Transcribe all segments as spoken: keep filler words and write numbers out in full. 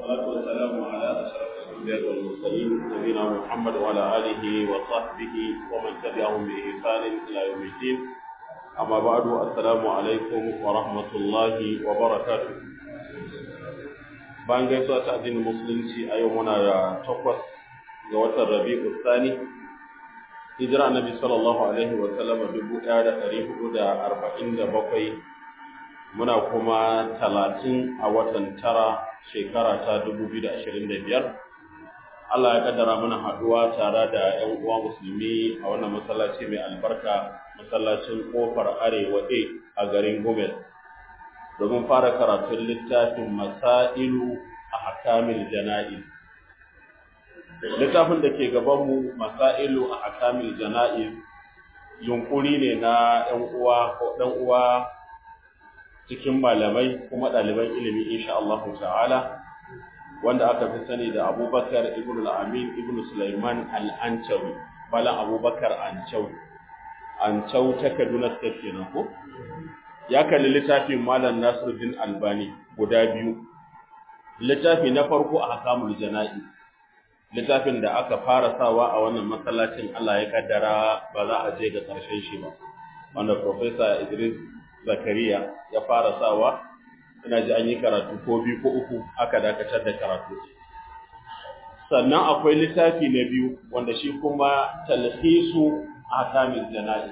والصلاة والسلام على أشرف الأنبياء والمرسلين نبينا محمد وعلى آله وصحبه ومن تبعهم بإحسان إلى يوم الدين. أما بعد السلام عليكم ورحمة الله وبركاته. bayan gaisuwa ta addinin musulunci a yau muna da takwas ga watan Rabi'u Tsani, hijira annabi sallallahu alaihi wa sallam dubu ɗaya da ɗari hudu da arba'in da bakwai, muna kuma talatin a watan tara shekara ta dubu biyu da ashirin da biyar. Allah ya kaddara mana haɗuwa tare da ƴan uwa musulmi a wannan masallaci mai albarka, masallacin Kofar Arewa A a garin Gumel, domin fara karatun littafin Masailu a Hakamil Jana'iz. Littafin da ke gabanmu, Masailu a Hakamil Jana'iz, yunkuri ne na ‘yan uwa ko ɗan uwa cikin malamai kuma ɗaliban ilimi insha Allah ta'ala, wanda aka fi sani da Abubakar ibn al-Amin ibn Sulaiman al-Anchawi, Malam Abubakar Anchawi, Anchawi ta Kaduna State kenan ko? Ya kalli littafin Malam Nasiruddin Albani guda biyu. Littafi na farko a Hakamul Jana'iz, littafin da aka fara sawa a wannan masallacin, Allah ya kaddara ba za a je ga ƙarshen shi ba, wanda Professor Idris Zakariya ya fara sawa. Ina ji an yi karatu ko biyu ko uku aka dakatar da karatu. Sannan akwai littafi na biyu wanda shi kuma talhisu Hakamul Jana'iz.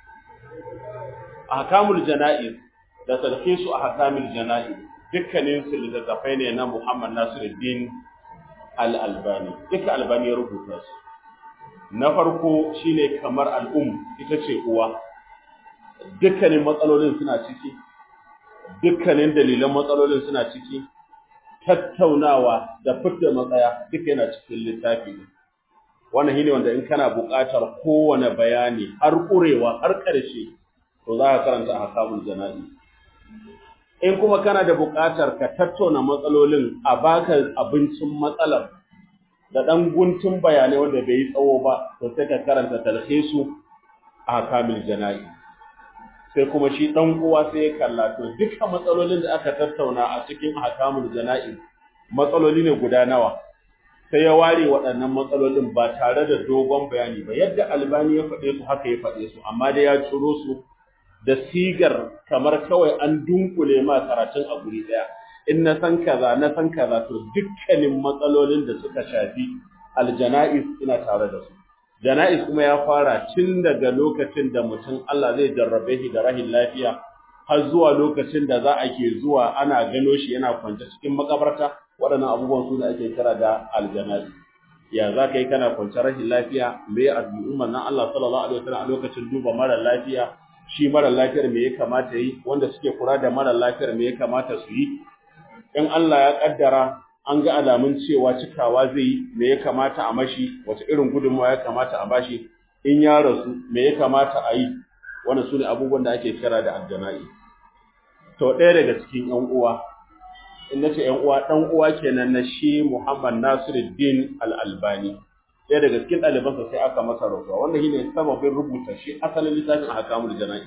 Ahkamul Jana'iz da talhisu Ahkamul Jana'iz dukkanin su littattafai ne na Muhammad Nasiruddin Al-Albani. Duka Albani ya rubuta su. Na farko shine kamar al'um, ita ce uwa. Dukkanin matsalolin suna ciki, dukkanin dalilan matsalolin suna ciki, tattaunawa da fitar matsaya duka yana cikin littafi ne. Wannan shine wanda in kana buƙatar kowane bayani har ƙurewa har ƙarshe, to za ka karanta Ahkamul Jana'iz. In kuma kana da buƙatar ka tattauna matsalolin a baka abincin matsalar da ɗan guntun bayanai wanda bai yi tsawo ba, to sai ka karanta talhisu Ahkamul Jana'iz. Sai kuma shi ɗan uwa sai ya kalla to dukkan matsalolin da aka tattauna a cikin Ahkamul Jana'iz matsaloli ne guda nawa, sai ya ware waɗannan matsalolin ba tare da dogon bayani ba, yadda Albani ya faɗe su haka ya faɗe su, amma dai ya ciro su da sigar kamar kawai an dunkule ma karatun a guri daya. In na san kaza na san kaza, to dukkanin matsalolin da suka shafi aljana'iz ina tare da su. Jana'iz kuma ya fara tun daga lokacin da mutum Allah zai jarrabe shi da rahin lafiya har zuwa lokacin da za a ke zuwa ana gano shi yana kwance cikin makabarta. Waɗannan abubuwan su da ake kira da aljana'iz. Ya za ka yi kana kwance rahin lafiya, me addu'un manzon Allah sallallahu alaihi wasallam a lokacin duba mara lafiya, shi mara lafiyar me ya kamata yi, wanda suke kula da mara lafiyar me ya kamata su yi. In Allah ya kaddara an ga alamun cewa cikawa zai yi, me ya kamata a mashi, wace irin gudunmawa ya kamata a bashi, in ya rasu me ya kamata a yi. Wannan sune abubuwan da ake kira da aljana'i. To ɗaya daga cikin ƴan uwa, in nace ƴan uwa, ɗan uwa kenan na shi Muhammad Nasiruddin Al-Albani. Ɗaya daga cikin ɗalibansa sai aka masa rasuwa, wanda shine sababin rubuta shi asalin littafin Ahkamul Jana'iz.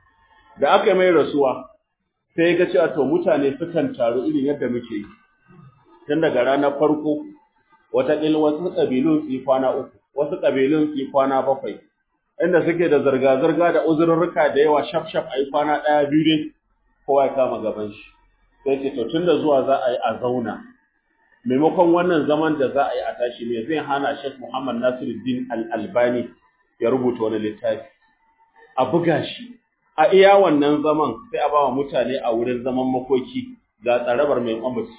Da aka yi mai rasuwa, sai ya ga cewa to mutane sukan taru irin yadda muke yi. Tun daga ranar farko, wataƙila wasu ƙabilun su yi kwana uku, wasu ƙabilun su yi kwana bakwai, inda suke da zirga-zirga da uzurrurruka da yawa, shaf-shaf a yi kwana ɗaya biyu dai, kowa ya kama gaban shi. Sai ce to tun da zuwa za a yi a zauna, maimakon wannan zaman da za a yi a tashi ne zai hana Sheikh Muhammad Nasiruddin Al-Albani ya rubuta wani littafi, a buga shi. A iya wannan zaman sai a ba wa mutane a wurin zaman makoki ga tsarabar mai kwambaci.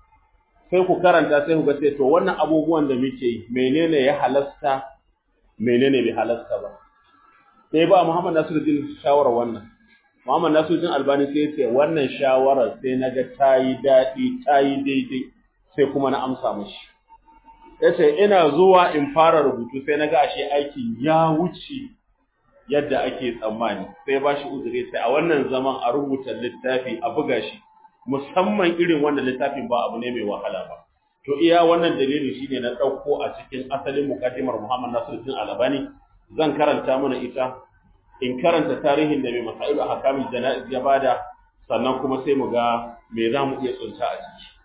Sai ku karanta sai ku ga sai to wannan abubuwan da muke yi menene ya halasta, menene bai halasta ba. Sai ba Muhammad Nasiruddin shawara wannan. Muhammad Nasiruddin Albani sai ya ce wannan shawara sai na ga ta yi daɗi, ta yi daidai, sai kuma na amsa mashi. Ya ce ina zuwa in fara rubutu sai na ga ashe aikin ya wuce yadda ake tsammani. Sai ba shi uzuri sai a wannan zaman a rubuta littafi a buga shi, musamman irin wannan littafin ba abu ne mai wahala ba. To iya wannan dalili shine na ɗauko a cikin asalin muqaddimar Muhammad Nasiruddin Albani, zan karanta mana ita, in karanta tarihin da mai Masailu Ahkamul Jana'iz ya bada, sannan kuma sai mu ga me za mu iya tsunta a ciki.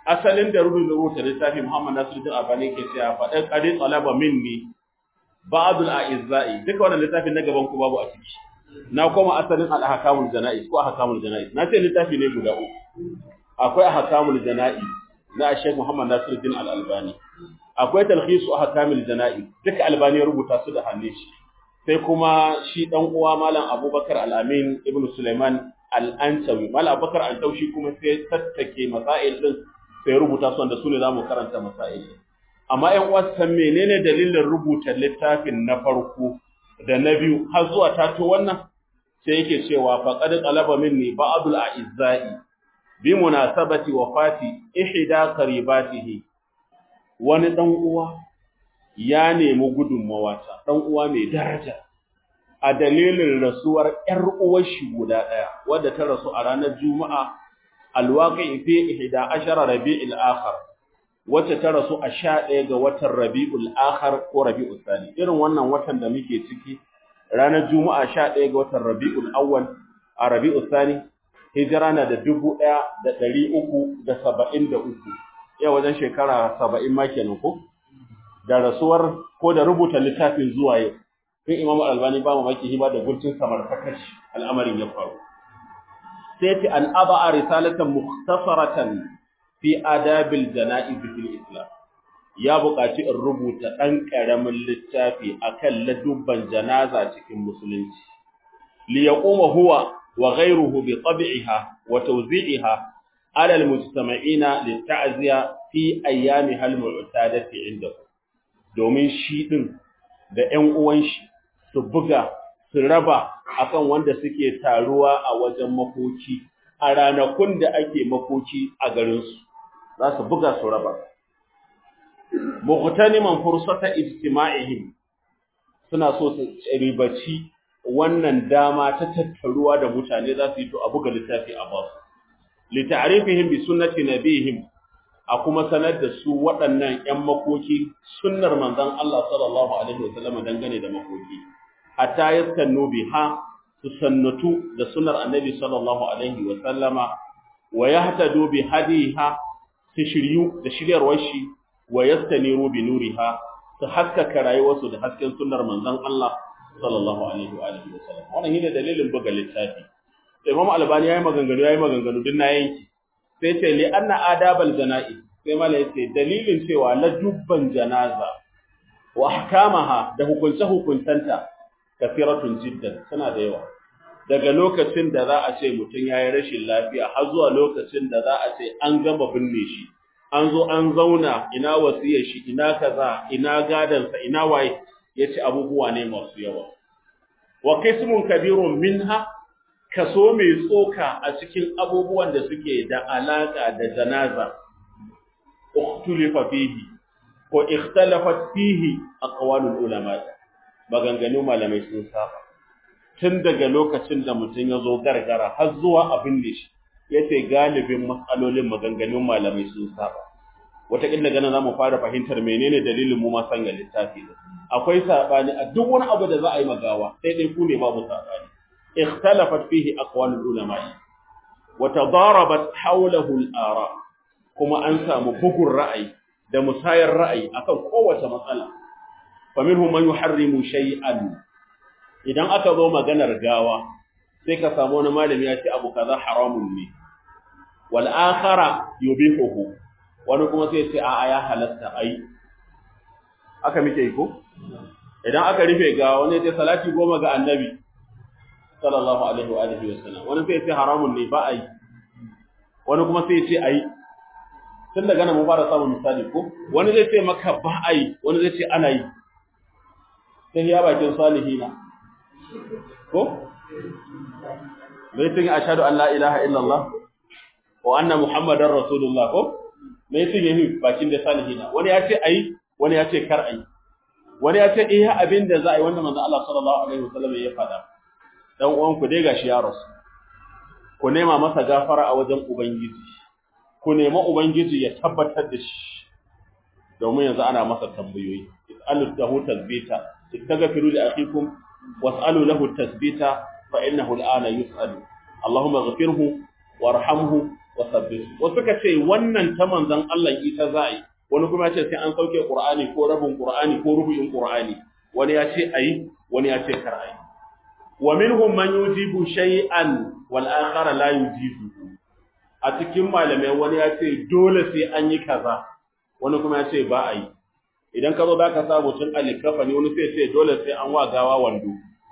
asalin da rubuta littafi Muhammad Nasiruddin Albani ke cewa faɗin qadi talaba minni ba'dul a'izzai duka wannan littafin na gaban ku babu a ciki na koma asalin al-ahkamul janaiz ko ahkamul janaiz na ce littafi ne guda uku akwai ahkamul janaiz na Sheikh Muhammad Nasiruddin Al-Albani akwai talkhisu ahkamul janaiz duka Albani ya rubuta su da hannun shi sai kuma shi dan uwa malam Abubakar Al-Amin ibn Sulaiman Al-Antawi malam Abubakar Al-Taushi kuma sai tattake masail din sai rubuta su wanda su ne zamu karanta masail amma ƴan uwa san menene dalilin rubuta littafin na farko da na biyu har zuwa tato wannan sai yake cewa faqad talaba minni ba'dul a'izzai bi munasabati wafati ihda qaribatihi wani dan uwa ya nemi gudunmawa ta dan uwa mai daraja a dalilin rasuwar ƴar uwar shi guda daya wadda ta rasu a ranar juma'a alwaqi fi ihda ashara rabi'il akhir wacce ta rasu a sha ɗaya ga watan rabi'ul akhir ko rabi'ul thani irin wannan watan da muke ciki ranar juma'a sha ɗaya ga watan rabi'ul awwal a rabi'ul thani hijira na da dubu ɗaya da ɗari uku da saba'in da uku yau wajen shekara saba'in ma kenan ko da rasuwar ko da rubuta littafin zuwa yau sai Imam Al-Albani ba mamaki hiba da gurcin samartakash al'amarin ya faru sai ta an aba risalatan mukhtasaratan fi adabil janaiz fil islam ya buƙaci in rubuta ɗan ƙaramin littafi akan ladubban janaza cikin musulunci li yaquma huwa wa ghayruhu bi tab'iha wa tawzi'iha ala al mujtama'ina lit ta'ziya fi ayyamiha al mu'tadati indahu domin shi din da ƴan uwan shi su buga su raba akan wanda suke taruwa a wajen makoki a ranakun da ake makoki a garin su za su buga su raba muqtaniman fursata ijtima'ihim suna so su ribaci wannan dama ta tattaruwa da mutane za su yi to a buga littafi a basu li ta'rifihim bi sunnati nabihim a kuma sanar da su waɗannan ƴan makoki sunnar manzon Allah sallallahu alaihi wasallam dangane da makoki hatta yastannu biha su sannatu da sunnar annabi sallallahu alaihi wasallama wa yahtadu bi hadiha su shiryu da shiryarwar shi wa yastaniru bi nuriha su haskaka rayuwarsu da hasken sunnar manzon Allah sallallahu alaihi wa alihi wasallam wannan shine dalilin buga littafi Imam Albani yayi maganganu yayi maganganu din na yanki sai ce li anna adabal janaiz sai malai sai dalilin cewa la dubban janaza wa ahkamaha da hukunce hukuntanta kafiratun jiddan suna da yawa daga lokacin da za a ce mutun yayi rashin lafiya har zuwa lokacin da za a ce an gama binne shi an zo an zauna ina wasiyar shi ina kaza ina gadansa ina waye yace abubuwa ne masu yawa wa qismun kabirun minha kaso mai tsoka a cikin abubuwan da suke da alaka da janaza ukhtulifa fihi ko ikhtalafat fihi aqwalul ulama maganganu malamai sun saba tun daga lokacin da mutun ya zo gargara har zuwa abin da shi yace galibin matsalolin maganganun malamai sun saba wataƙila ganin zamu fara fahimtar menene dalilin mu ma sanga littafi akwai sabani a duk wani abu da za a yi magawa sai dai ku ne babu sabani ikhtalafat fihi aqwalul ulama wa tadarabat hawlahu al-ara kuma an samu bugun ra'ayi da musayar ra'ayi akan kowace matsala faminhum man yuharrimu shay'an idan aka zo maganar gawa sai ka samu wani malami ya ce abu kaza haramun ne wal akhara yubihuhu wani kuma sai ce a'a ya halatta ai aka muke yi ko idan aka rufe ga wani sai salati goma ga annabi sallallahu alaihi wa alihi wasallam wani sai ce haramun ne ba ai wani kuma sai ce ai tun daga nan mu fara samun misali ko wani zai ce maka ba ai wani zai ce ana yi sai ya bakin salihina ko mai tun ashhadu an la ilaha illallah wa anna muhammadar rasulullah ko mai tun yi bakin da salihina wani ya ce ai wani ya ce kar ai wani ya ce eh abin da za a yi wanda manzo Allah sallallahu alaihi wasallam ya faɗa dan uwan ku dai gashi ya rasu ku nema masa gafara a wajen ubangiji ku nema ubangiji ya tabbatar da shi domin yanzu ana masa tambayoyi is'alu lahu tasbita istaghfiru li akhikum was'alu lahu tasbita fa innahu al'ana yus'alu allahumma ighfirhu warhamhu wa sabbih wasu suka ce wannan ta manzon Allah ita za a yi wani kuma ya ce sai an sauke Qur'ani ko rabin Qur'ani ko rubu'in Qur'ani wani ya ce ayi wani ya ce kar ayi wa minhum man yujibu shay'an wal akhar la yujibu a cikin malamai wani ya ce dole sai an yi kaza wani kuma ya ce ba a yi idan ka zo za ka samu tun alikafa ne wani sai ce dole sai an wa gawa wando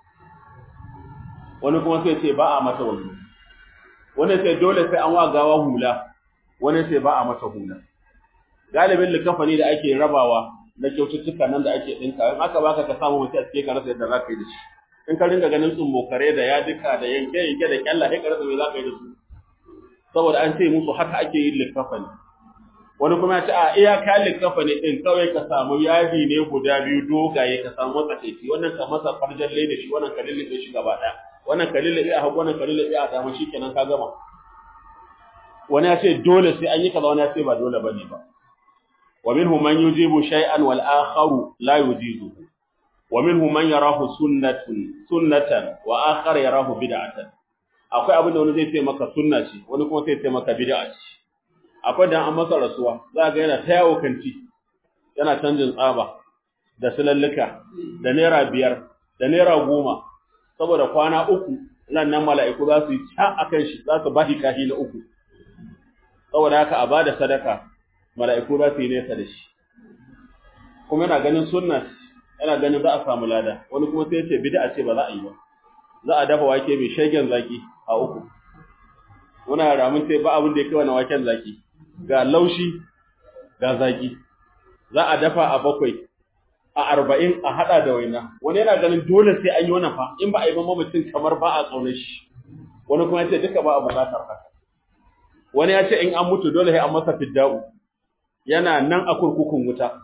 wani kuma sai ce ba a mata wando wani sai dole sai an wa gawa hula wani sai ba a mata hula galibin likafani da ake rabawa na kyaututtuka nan da ake dinka in aka baka ka samu mutum a cikin ka rasa yadda za ka yi da shi in ka ringa ganin tsummokare da yadika da yanke yanke da kyalla sai ka rasa me za ka yi da su saboda an ce musu haka ake yin likafani wani kuma ya ce a iya kayan likafani din kawai ka samu yadi ne guda biyu dogaye ka samu matsakaici wannan ka masa farjalle da shi wannan ka lullube shi gaba ɗaya wannan ka lullube a hagu wannan ka lullube a dama shikenan ka gama wani ya ce dole sai an yi kaza wani ya ce ba dole bane ba wa minhum man yujibu shay'an wal akharu la yujibu wa minhum man yarahu sunnatun sunnatan wa akhar yarahu bid'atan akwai abin da wani zai ce maka sunna ce wani kuma sai ce maka bid'a ce akwai dan an masa rasuwa za ga yana ta yawo kanti yana canjin tsaba da sulalluka da naira biyar da naira goma saboda kwana uku nan nan mala'iku za su yi ta akan shi za su bashi kashi na uku saboda haka a bada sadaka mala'iku za su yi nesa da shi kuma yana ganin sunna yana ganin za a samu lada wani kuma sai ya ce bid'a ce ba za a yi ba za a dafa wake mai shegen zaki a uku muna ramin sai ba abin da ya kai wannan waken zaki ga laushi ga zaki za a dafa a bakwai a arba'in a hada da waina wani yana ganin dole sai an yi wannan fa in ba a yi ba mutum kamar ba a tsaunar shi wani kuma ya ce duka ba a bukatar haka wani ya ce in an mutu dole sai an masa fidda'u yana nan a kurkukun wuta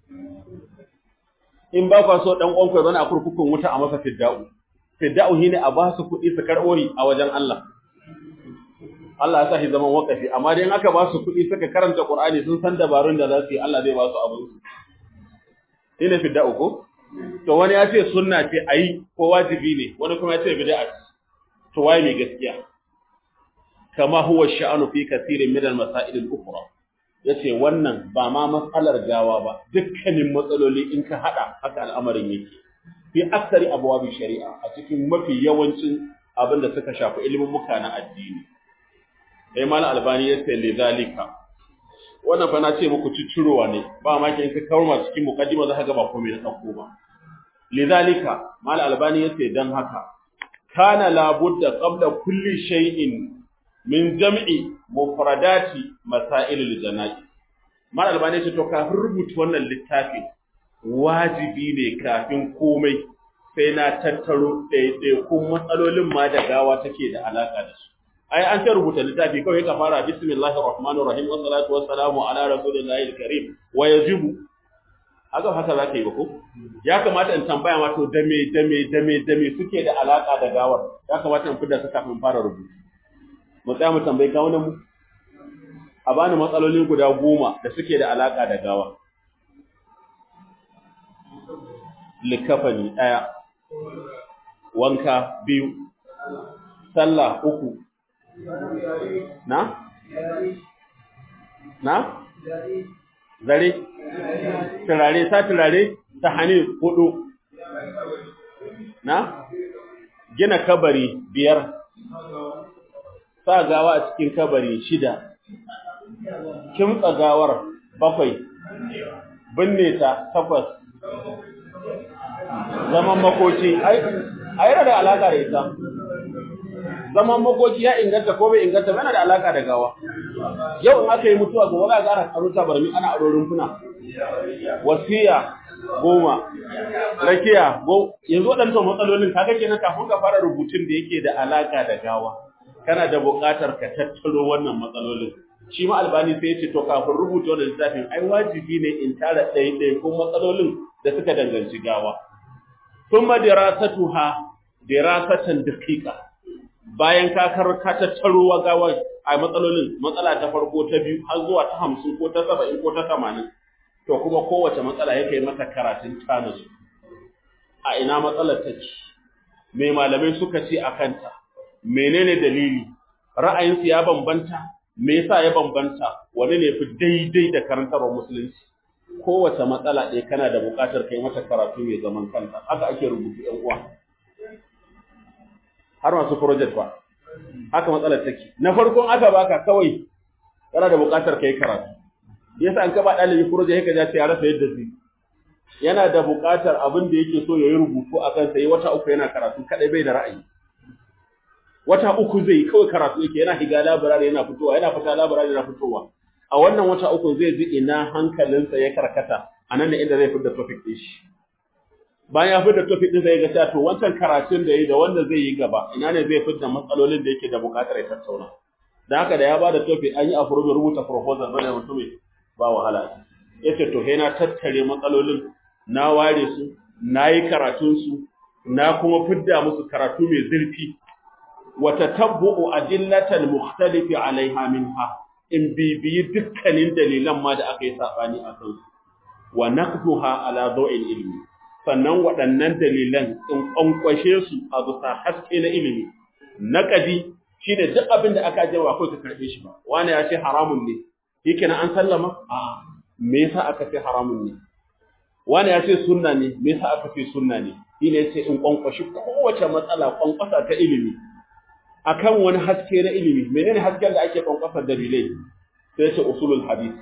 in ba ka so dan uwanku ya zana a kurkukun wuta a masa fidda'u fidda'u shine a ba su kuɗi su karɓori a wajen Allah Allah ya sa shi zaman wakafi amma dai in aka ba su kuɗi suka karanta Qur'ani sun san dabarun da za su yi Allah zai ba su abin su ina fidda'u ko to wani ya ce sunna ce ayi ko wajibi ne wani kuma ya ce bid'a to waye mai gaskiya kama huwa sha'anu fi kathirin min al-masail al-ukhra yace wannan ba ma matsalar gawa ba dukkanin matsaloli in ka hada haka al'amarin yake fi aksari abwabi shari'a a cikin mafi yawancin abin da suka shafi ilimin muka na addini eh mal albani yace lidhalika wannan fa na ce muku ciccirowa ne ba ma ke in ka kawo cikin mukaddima za ka ga ba komai na dauko ba lidhalika mal albani yace dan haka kana labudda qabla kulli shay'in min jam'i mufradati masailul jana'i mal albani ce to kafin rubuta wannan littafi wajibi ne kafin komai sai na tattaro ɗaiɗai kun matsalolin ma da gawa take da alaka da su ai an ta rubuta littafi kawai ka fara bismillahir rahmanir rahim wa salatu wassalamu ala rasulillahi alkarim wa yajibu haka haka zaka yi ba ko ya kamata in tambaya ma to dame dame dame dame suke da alaka da gawar ya kamata in fida su kafin fara rubutu mu tsaya mu tambayi kawunan mu a bani matsaloli guda goma da suke da alaka da gawa likafani daya wanka biyu sallah uku na na zare turare sa turare ta hani hudu na gina kabari biyar sa gawa a cikin kabari shida kimtsa gawar bakwai binne ta takwas zaman makoci ai ai da alaka da ita zaman makoci ya inganta ko bai inganta yana da alaka da gawa yau in aka yi mutuwa gobe za a ƙara karuta barmi ana aro rumfuna wasiya goma rakiya go yanzu waɗannan matsalolin kaga kenan kafin ka fara rubutun da yake da alaka da gawa kana da buƙatar ka tattaro wannan matsalolin shi ma albani sai ya ce to kafin rubuta wannan littafin ai wajibi ne in tara ɗaiɗai ko matsalolin da suka danganci gawa thumma dirasatuha dirasatan daqiqa bayan ka karka tattaro wa gawa ai matsalolin matsala ta farko ta biyu har zuwa ta hamsin ko ta saba'in ko ta tamanin to kuma kowace matsala yake mata karatun tanazu a ina matsalar take me malamai suka ce akan ta menene dalili ra'ayinsu ya bambanta me yasa ya bambanta wani ne fi daidai da karantarwar musulunci kowace matsala ɗaya kana da buƙatar kai mata karatu mai zaman kanta haka ake rubutu ƴan uwa har masu project ba haka matsalar take na farkon aka baka kawai kana da buƙatar kai karatu yasa an ka ba ɗalibi project yake ja ya rasa yadda zai yana da buƙatar abin da yake so ya yi rubutu akan sai wata uku yana karatu kadai bai da ra'ayi wata uku zai kawai karatu yake yana higa labarari yana fitowa yana fita labarari yana fitowa a wannan wata uku zai ji ina hankalinsa ya karkata anan ne inda zai fitar topic din shi bayan ya fitar topic din zai ga cewa to wancan karatun da yayi da wanda zai yi gaba ina ne zai fitar matsalolin da yake da buƙatar ya tattauna dan haka da ya bada topic an yi approve rubuta proposal bane mutum ba wahala yace to he na tattare matsalolin na ware su nayi karatun su na kuma fidda musu karatu mai zurfi وتتبع أدلة المختلف عليها منها إن بيبي دكانين دليلا ما دا أكي ساباني أكل ونقضها على ضوء العلم sannan waɗannan dalilan in ƙwanƙwashe su a bisa haske na ilimi naƙadi shi ne duk abin da aka jawa akwai ka karɓe shi ba wani ya ce haramun ne shi kenan an sallama a me yasa aka ce haramun ne wani ya ce sunna ne me yasa aka ce sunna ne shi ne sai in ƙwanƙwashi kowace matsala ƙwanƙwasa ta ilimi akan wani haske na ilimi menene hasken da ake kwankwasar dalilai sai yace usulul hadith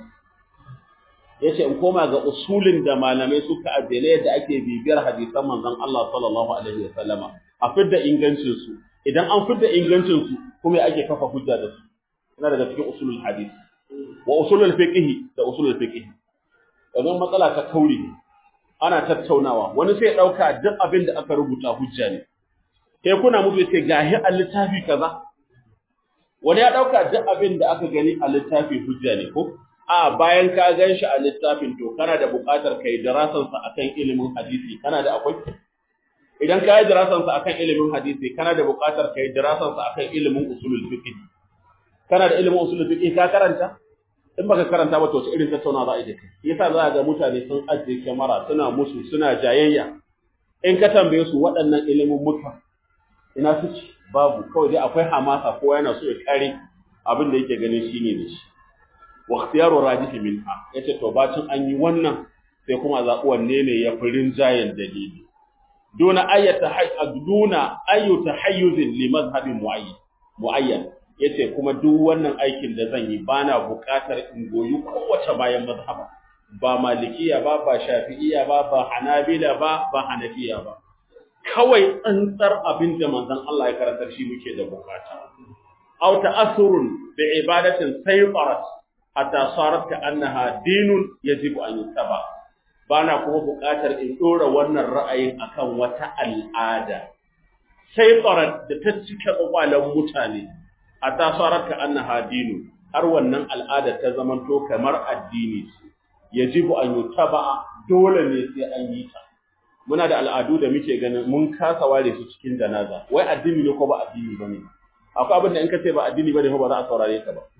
yace in koma ga usulin da malamai suka addele da ake bibiyar hadisan manzon Allah sallallahu alaihi wasallama a fidda ingancin su idan an fidda ingancin su kuma ake kafa hujja da su ina daga cikin usulul hadith wa usulul fiqh da usulul fiqh idan matsala ta kauri ana tattaunawa wani sai ya dauka duk abin da aka rubuta hujja ne kai kuna mutu ce gahi a littafi kaza wani ya dauka duk abin da aka gani a littafi hujja ne ko a bayan ka ganshi a littafin to kana da buƙatar kai darasan sa akan ilimin hadisi kana da akwai idan ka yi darasan sa akan ilimin hadisi kana da buƙatar kai darasan sa akan ilimin usulul fiqh kana da ilimin usulul fiqh ka karanta in baka karanta ba to wace irin tattauna za a yi da kai yasa za ga mutane sun ajiye kamera suna musu suna jayayya in ka tambaye su waɗannan ilimin mutum ina suke babu kawai dai akwai hamasa kowa yana so ya kare abin da yake ganin shine ne shi wa ikhtiyaru rajih minha yace to bacin an yi wannan sai kuma zabi wanne ne ya furin jayen dalili duna ayata hayy duna ayu tahayyuz li madhhabin muayyan muayyan yace kuma duk wannan aikin da zan yi bana buƙatar in goyi kowace bayan mazhaba ba malikiya ba ba shafi'iyya ba ba hanabila ba ba hanafiya ba kawai tsantsar abin da manzon Allah ya karantar shi muke da bukata aw ta'assurun bi ibadatin sayfarat hatta sarat ka annaha dinun yajibu an yuttaba bana kuma bukatar in dora wannan ra'ayin akan wata al'ada sayfarat da ta cika kwalan mutane hatta sarat ka annaha dinun har wannan al'ada ta zamanto kamar addini yajibu an yuttaba dole ne sai an yi ta muna da al'adu da muke ganin mun kasa ware su cikin janaza wai addini ne ko ba addini bane akwai abin da in ka ce ba addini bane ko ba za a saurare ka ba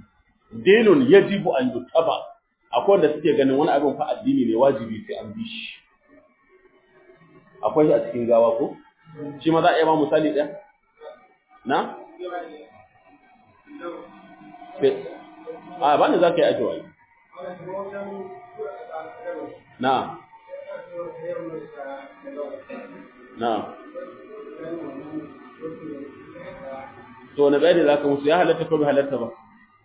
dinun yajibu an yutaba akwai wanda suke ganin wani abin fa addini ne wajibi sai an bi shi akwai shi a cikin gawa ko shi ma za a iya ba misali ɗaya na a ba ne za ka yi ake wani na na to na bayani za ka musu ya halatta ko bai halatta ba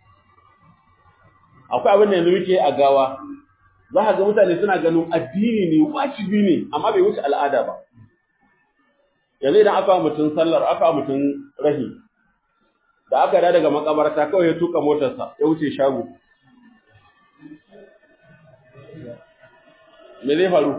akwai abin da yanzu muke a gawa za ka ga mutane suna ganin addini ne wajibi ne amma bai wuce al'ada ba yanzu idan aka mutum sallar aka mutum rahi da aka da daga makabarta kawai ya tuka motarsa ya wuce shago me zai faru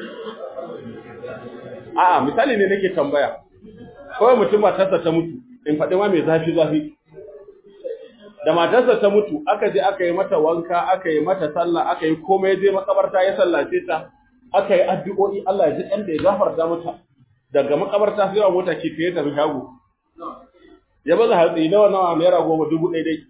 a'a misali ne nake tambaya kawai mutum matarsa ta mutu in faɗi ma mai zafi zafi da matarsa ta mutu aka je aka yi mata wanka aka yi mata sallah aka yi komai je makabarta ya sallace ta aka yi addu'o'i Allah ya ji ɗan da ya gafarta mata daga makabarta sai wa mota ke kai ta shago ya baza hatsi nawa nawa naira goma dubu ɗaya dai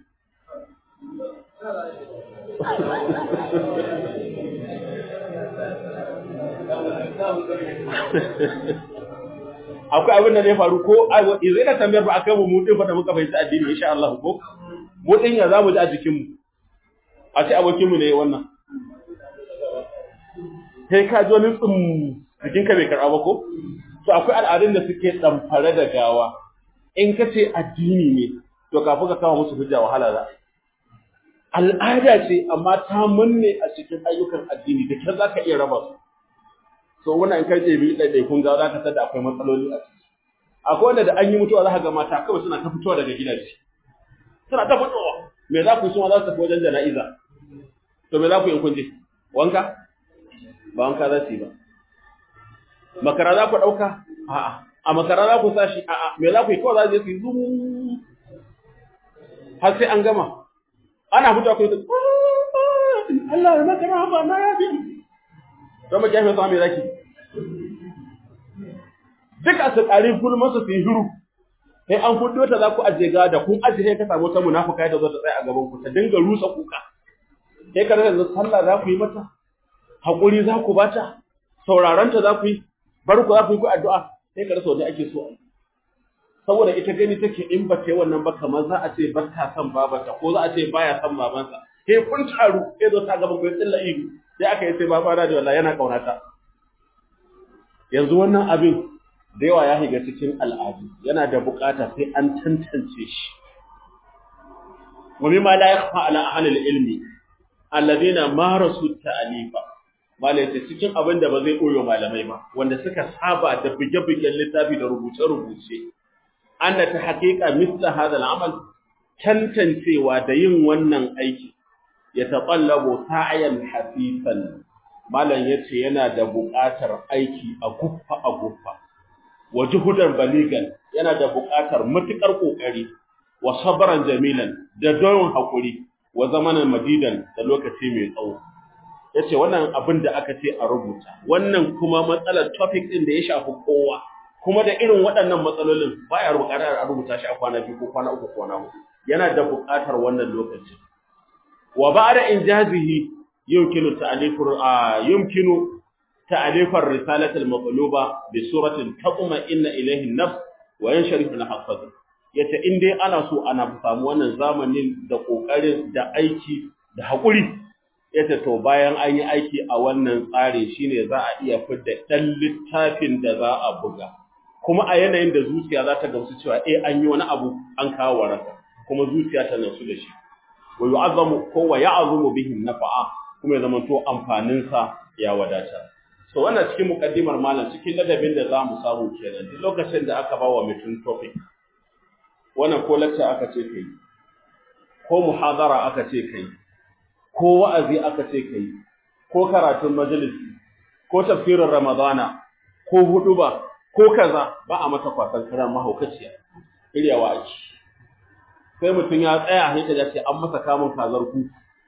akwai abin da zai faru ko zai na tambayar ba akan mu din fa da muka fahimci addini insha Allah ko mu din ya zamu ji a jikin mu a ce abokin mu ne wannan kai ka ji wani tsum jikin ka bai karɓa ba ko to akwai al'adun da suke damfare da gawa in ka ce addini ne to kafin ka kawo musu hujja wahala za al'ada ce amma ta manne a cikin ayyukan addini da kyar za ka iya raba su so wannan in kai je bi ɗaiɗai kun ga za ka tada akwai matsaloli a ciki akwai wanda da an yi mutuwa za ka ga mata kawai suna ta fitowa daga gidaje suna ta fitowa me za ku yi suma za su tafi wajen jana'iza to me za ku yi in kun je wanka ba wanka za su yi ba makara za ku ɗauka a'a a makara za ku sa shi a'a me za ku yi kawai za su je su yi zum har sai an gama ana fitowa kai da Allah ya maka rahama na yabi don ba kiyaye sa me zaki duka su kare gulman su yi hiru sai an fuddo ta za ku aje ga da kun aje sai ka samu ta munafika da zo ta tsaya a gaban ku ta dinga rusa kuka sai ka rasa sallah za ku yi mata hakuri za ku bata sauraron ta za ku yi bar ku za ku yi ku addu'a sai ka rasa wanda ake so saboda ita gani take in ba ta yi wannan ba kamar za a ce ba ta san babanta ko za a ce baya san babansa sai kun taru sai zo ta gaban ku tsilla ihu sai aka yi sai baba da wallahi yana kaunata yanzu wannan abin da yawa ya shiga cikin al'adu yana da bukata sai an tantance shi wa mimma la yakhfa ala ahli al-ilmi alladhina marasu ta'alifa malai cikin abin da ba zai koyo malamai ba wanda suka saba da bige-bigen littafi da rubuce-rubuce anna ta haqiqa mithla hadha al-amal tantancewa da yin wannan aiki ya taqallabu sa'yan hafifan malan yace yana da buƙatar aiki a guffa a guffa wa juhudan baligan yana da buƙatar matukar kokari wa sabran jamilan da dawon hakuri wa zamanan madidan da lokaci mai tsawo yace wannan abin da aka ce a rubuta wannan kuma matsalar topic din da ya shafi kowa kuma da irin waɗannan matsalolin baya buƙatar a rubuta shi a kwana biyu ko kwana uku ko kwana huɗu yana da buƙatar wannan lokaci wa ba'da injazihi yumkinu ta'alifur yumkinu ta'alifar risalat al-maqluba bi suratin taquma inna ilayhi an-nafs wa yansharihu al-hafaz yace in dai ana so ana samu wannan zamanin da kokarin da aiki da hakuri yace to bayan an yi aiki a wannan tsari shine za a iya fidda dan littafin da za a buga kuma a yanayin da zuciya za ta gamsu cewa eh an yi wani abu an kawo waraka kuma zuciya ta nasu da shi wa yu'azzamu ko wa ya'zumu bihi nafa'a kuma ya zama to amfanin sa ya wadata so wannan cikin mukaddimar malam cikin ladabin da zamu samu kenan duk lokacin da aka ba wa mutum topic wannan ko lecture aka ce kai ko muhadara aka ce kai ko wa'azi aka ce kai ko karatun majalisi ko tafsirin ramadana ko huduba ko kaza ba a mata kwasan karan mahaukaciya iryawa ake sai mutum ya tsaya sai kaje ce an masa kamun kazar ku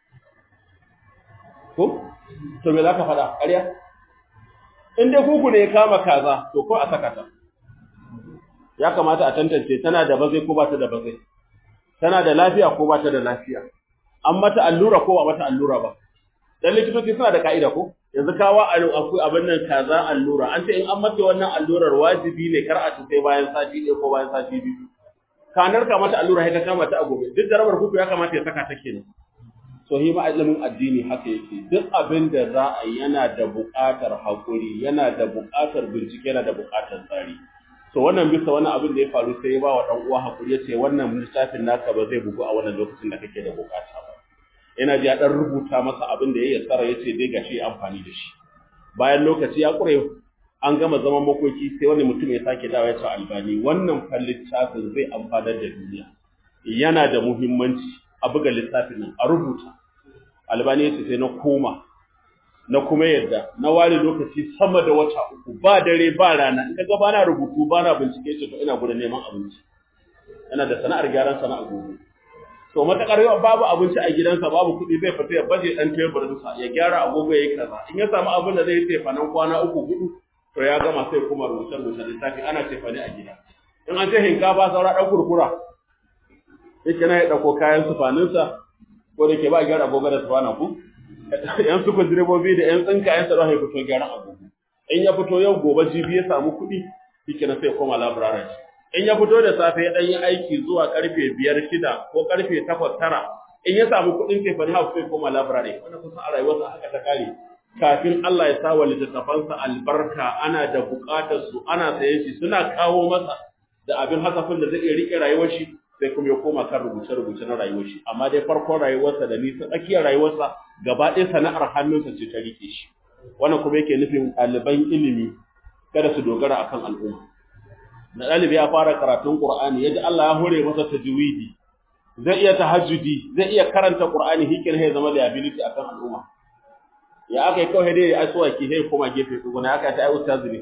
ko to me zaka faɗa ƙarya in dai kuku ne ya kama kaza to ko a saka ta ya kamata a tantance tana da bazai ko ba ta da bazai tana da lafiya ko ba ta da lafiya an mata allura ko ba mata allura ba dan likitoci suna da kaida ko yanzu kawa akwai abin nan kaza allura an ce in an mata wannan allurar wajibi ne kar a ci sai bayan sati ɗaya ko bayan sati biyu kanar ka mata allura sai ka kama ta a gobe duk jarabar kuku ya kamata ya saka ta kenan so hi ma ilimin addini haka yake duk abin da za a yi yana da buƙatar hakuri yana da buƙatar bincike yana da buƙatar tsari so wannan bisa wannan abin da ya faru sai ya ba wa dan uwa hakuri yace wannan littafin naka ba zai bugu a wannan lokacin da kake da buƙata ba ina ji ya dan rubuta masa abin da yayi tsara yace dai gashi amfani da shi bayan lokaci ya kure an gama zaman makoki sai wani mutum ya sake dawo ya ce albani wannan fa littafin zai amfanar da duniya yana da muhimmanci a buga littafin nan a rubuta albani ya ce sai na koma na kuma yadda na ware lokaci sama da wata uku ba dare ba rana in kaga bana rubutu bana bincike ce to ina gurin neman abinci ina da sana'ar gyaran sana'a gobe to matakar yau babu abinci a gidansa babu kuɗi zai fita ya baje dan teburin sa ya gyara agogo yayi kaza in ya samu abin da zai yi fanan kwana uku hudu to ya gama sai kuma rubutar rubutar littafi ana tefane a gida in an ce hinkafa saura dan kurkura yake na ya dauko kayan sufaninsa ko da ke ba gyara agogo da sufana ku yan su direbobi da yan tsinka yan tsaro ya fito gyaran agogo in ya fito yau gobe jibi ya samu kuɗi shike na sai koma library in ya fito da safe ya dan yi aiki zuwa karfe biyar shida ko karfe takwas tara in ya samu kuɗin kefani hau sai koma library wannan kusan a rayuwarsa haka ta kare kafin Allah ya sa wa littattafansa albarka ana da buƙatar su ana sayen shi suna kawo masa da abin hasafin da zai iya rike rayuwar shi sai kuma ya koma kan rubuce-rubuce na rayuwar shi amma dai farkon rayuwarsa da nisa tsakiyar rayuwarsa gaba ɗaya sana'ar hannunsa ce ta rike shi wannan kuma yake nufin ɗaliban ilimi kada su dogara akan al'umma da ɗalibi ya fara karatun Qur'ani yaji Allah ya hore masa tajwidi zai iya tahajjudi zai iya karanta Qur'ani hikin ya zama liability akan al'umma ya aka yi kawai dai ai so ake sai koma gefe ko na aka ta ai ustaz ne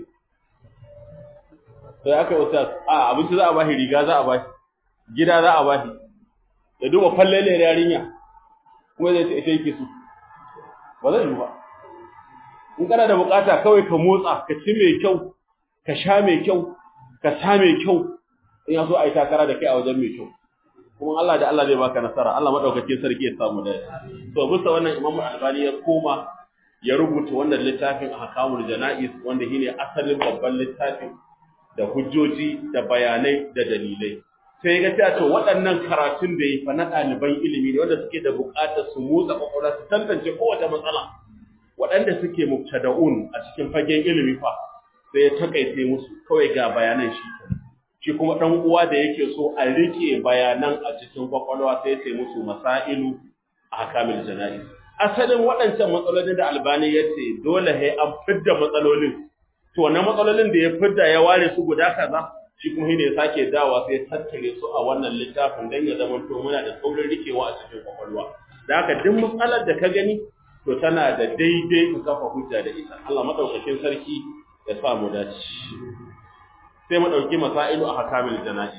sai aka yi ustaz a abinci za a bashi riga za a bashi gida za a bashi da duba fallele yarinya kuma zai ce ita yake so ba zai yi ba in kana da bukata kawai ka motsa ka ci mai kyau ka sha mai kyau ka sa mai kyau in ya so ai takara da kai a wajen mai kyau kuma Allah da Allah zai baka nasara Allah madaukakin sarki ya samu da to bisa wannan Imam Al-Albani ya koma ya rubuta wannan littafin Ahkamul Janaiz wanda shine asalin babban littafin da hujjoji da bayanai da dalilai sai ga cewa to waɗannan karatun da yi fa na ɗaliban ilimi ne wanda suke da buƙatar su motsa kwakwalwa su tantance kowace matsala waɗanda suke mubtada'un a cikin fagen ilimi fa sai ya takaice musu kawai ga bayanan shi shi kuma dan uwa da yake so a rike bayanan a cikin kwakwalwa sai ya ce musu masailu ahkamul janaiz asalin waɗancan matsalolin da Albani ya ce dole sai an fidda matsalolin to wannan matsalolin da ya fidda ya ware su guda kaza shi kuma shine ya sake dawa sai ya tattare su a wannan littafin dan ya zama to muna da saurin rikewa a cikin kwakwalwa da haka duk matsalar da ka gani to tana da daidai ka kafa hujja da ita Allah madaukakin sarki ya sa mu dace sai mu dauki masailu ahkamul janaiz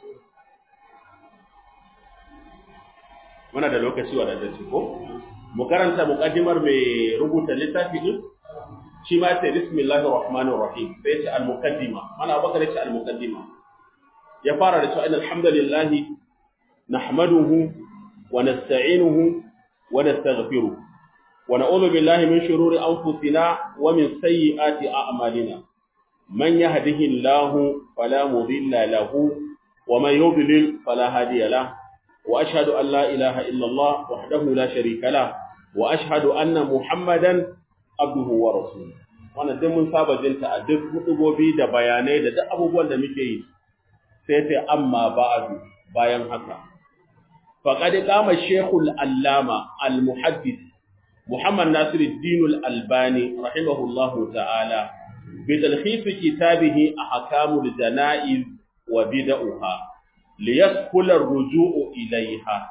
muna da lokaci wa da dace ko mu karanta muqaddimar mai rubuta littafi din shi ma ta bismillahir rahmanir rahim sai ta al muqaddima mana bakare ta al muqaddima ya fara da cewa alhamdulillah nahmaduhu wa nasta'inuhu wa nastaghfiruh wa na'udhu billahi min shururi anfusina wa min sayyiati a'malina man yahdihillahu fala mudilla lahu wa man yudlil fala hadiya lahu wa ashhadu an la ilaha illa Allah wahdahu la sharika lahu wa ashhadu anna muhammadan abduhu wa rasuluhu wannan dai mun saba jinta a duk hudubobi da bayanai da duk abubuwan da muke yi sai sai amma ba'du bayan haka faqad qama shaykhul allama al muhaddith muhammad nasiruddin al albani rahimahullahu ta'ala bi talkhis kitabihi ahkamul janaiz wa bid'uha liyaskul ar ruju'u ilayha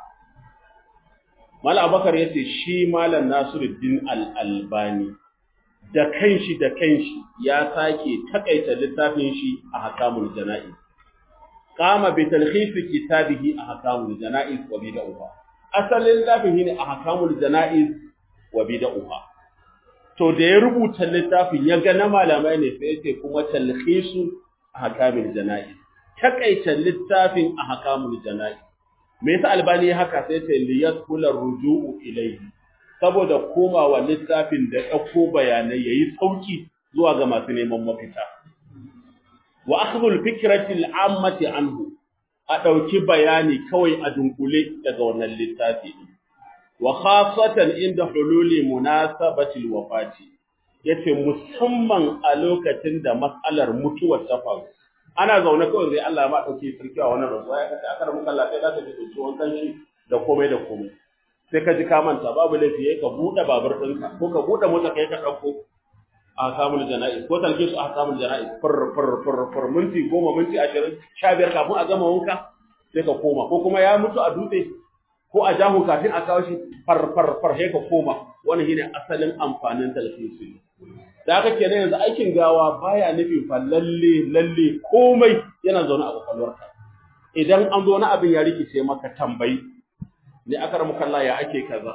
Mala Abakar ya ce shi Malam Nasiruddin Al-Albani da kanshi da kanshi ya sake takaita littafin shi a Ahkamul Janaiz. Qama bi talkhis kitabihi Ahkamul Janaiz wa bid'uha. Asalin littafin ne Ahkamul Janaiz wa bid'uha. To da ya rubuta littafin ya ga na malamai ne sai ya ce kuma talkhisu Ahkamul Janaiz. Takaita littafin Ahkamul Janaiz. Me yasa Albani ya haka sai ce liyaskul ruju'u ilayhi saboda komawa littafin da dauko bayanai yayi sauki zuwa ga masu neman mafita wa akhdhul fikrati al'ammati anhu a dauki bayani kawai a dunkule daga wannan littafi wa khassatan inda hululi munasabati alwafati yace musamman a lokacin da mas'alar mutuwar ta faru ana zaune kawai sai Allah ma dauke sarki a wannan rasuwa ya kace aka rabu Allah sai za ka ji tsoron kanshi da komai da komai sai ka ji ka manta babu laifi ka bude babur ɗinka ko ka bude mota kai ka dauko a samun jana'i ko talke su a samun jana'i fur fur fur fur minti goma minti ashirin sha biyar kafin a gama wanka sai ka koma ko kuma ya mutu a dutse ko a jahu kafin a kawo shi far far far sai ka koma wannan shine asalin amfanin talfisi da haka kenan yanzu aikin gawa baya nufi fa lalle lalle komai yana zaune a kwakwalwarka idan an zo na abin ya rikice maka tambayi ne akar muka Allah ya ake kaza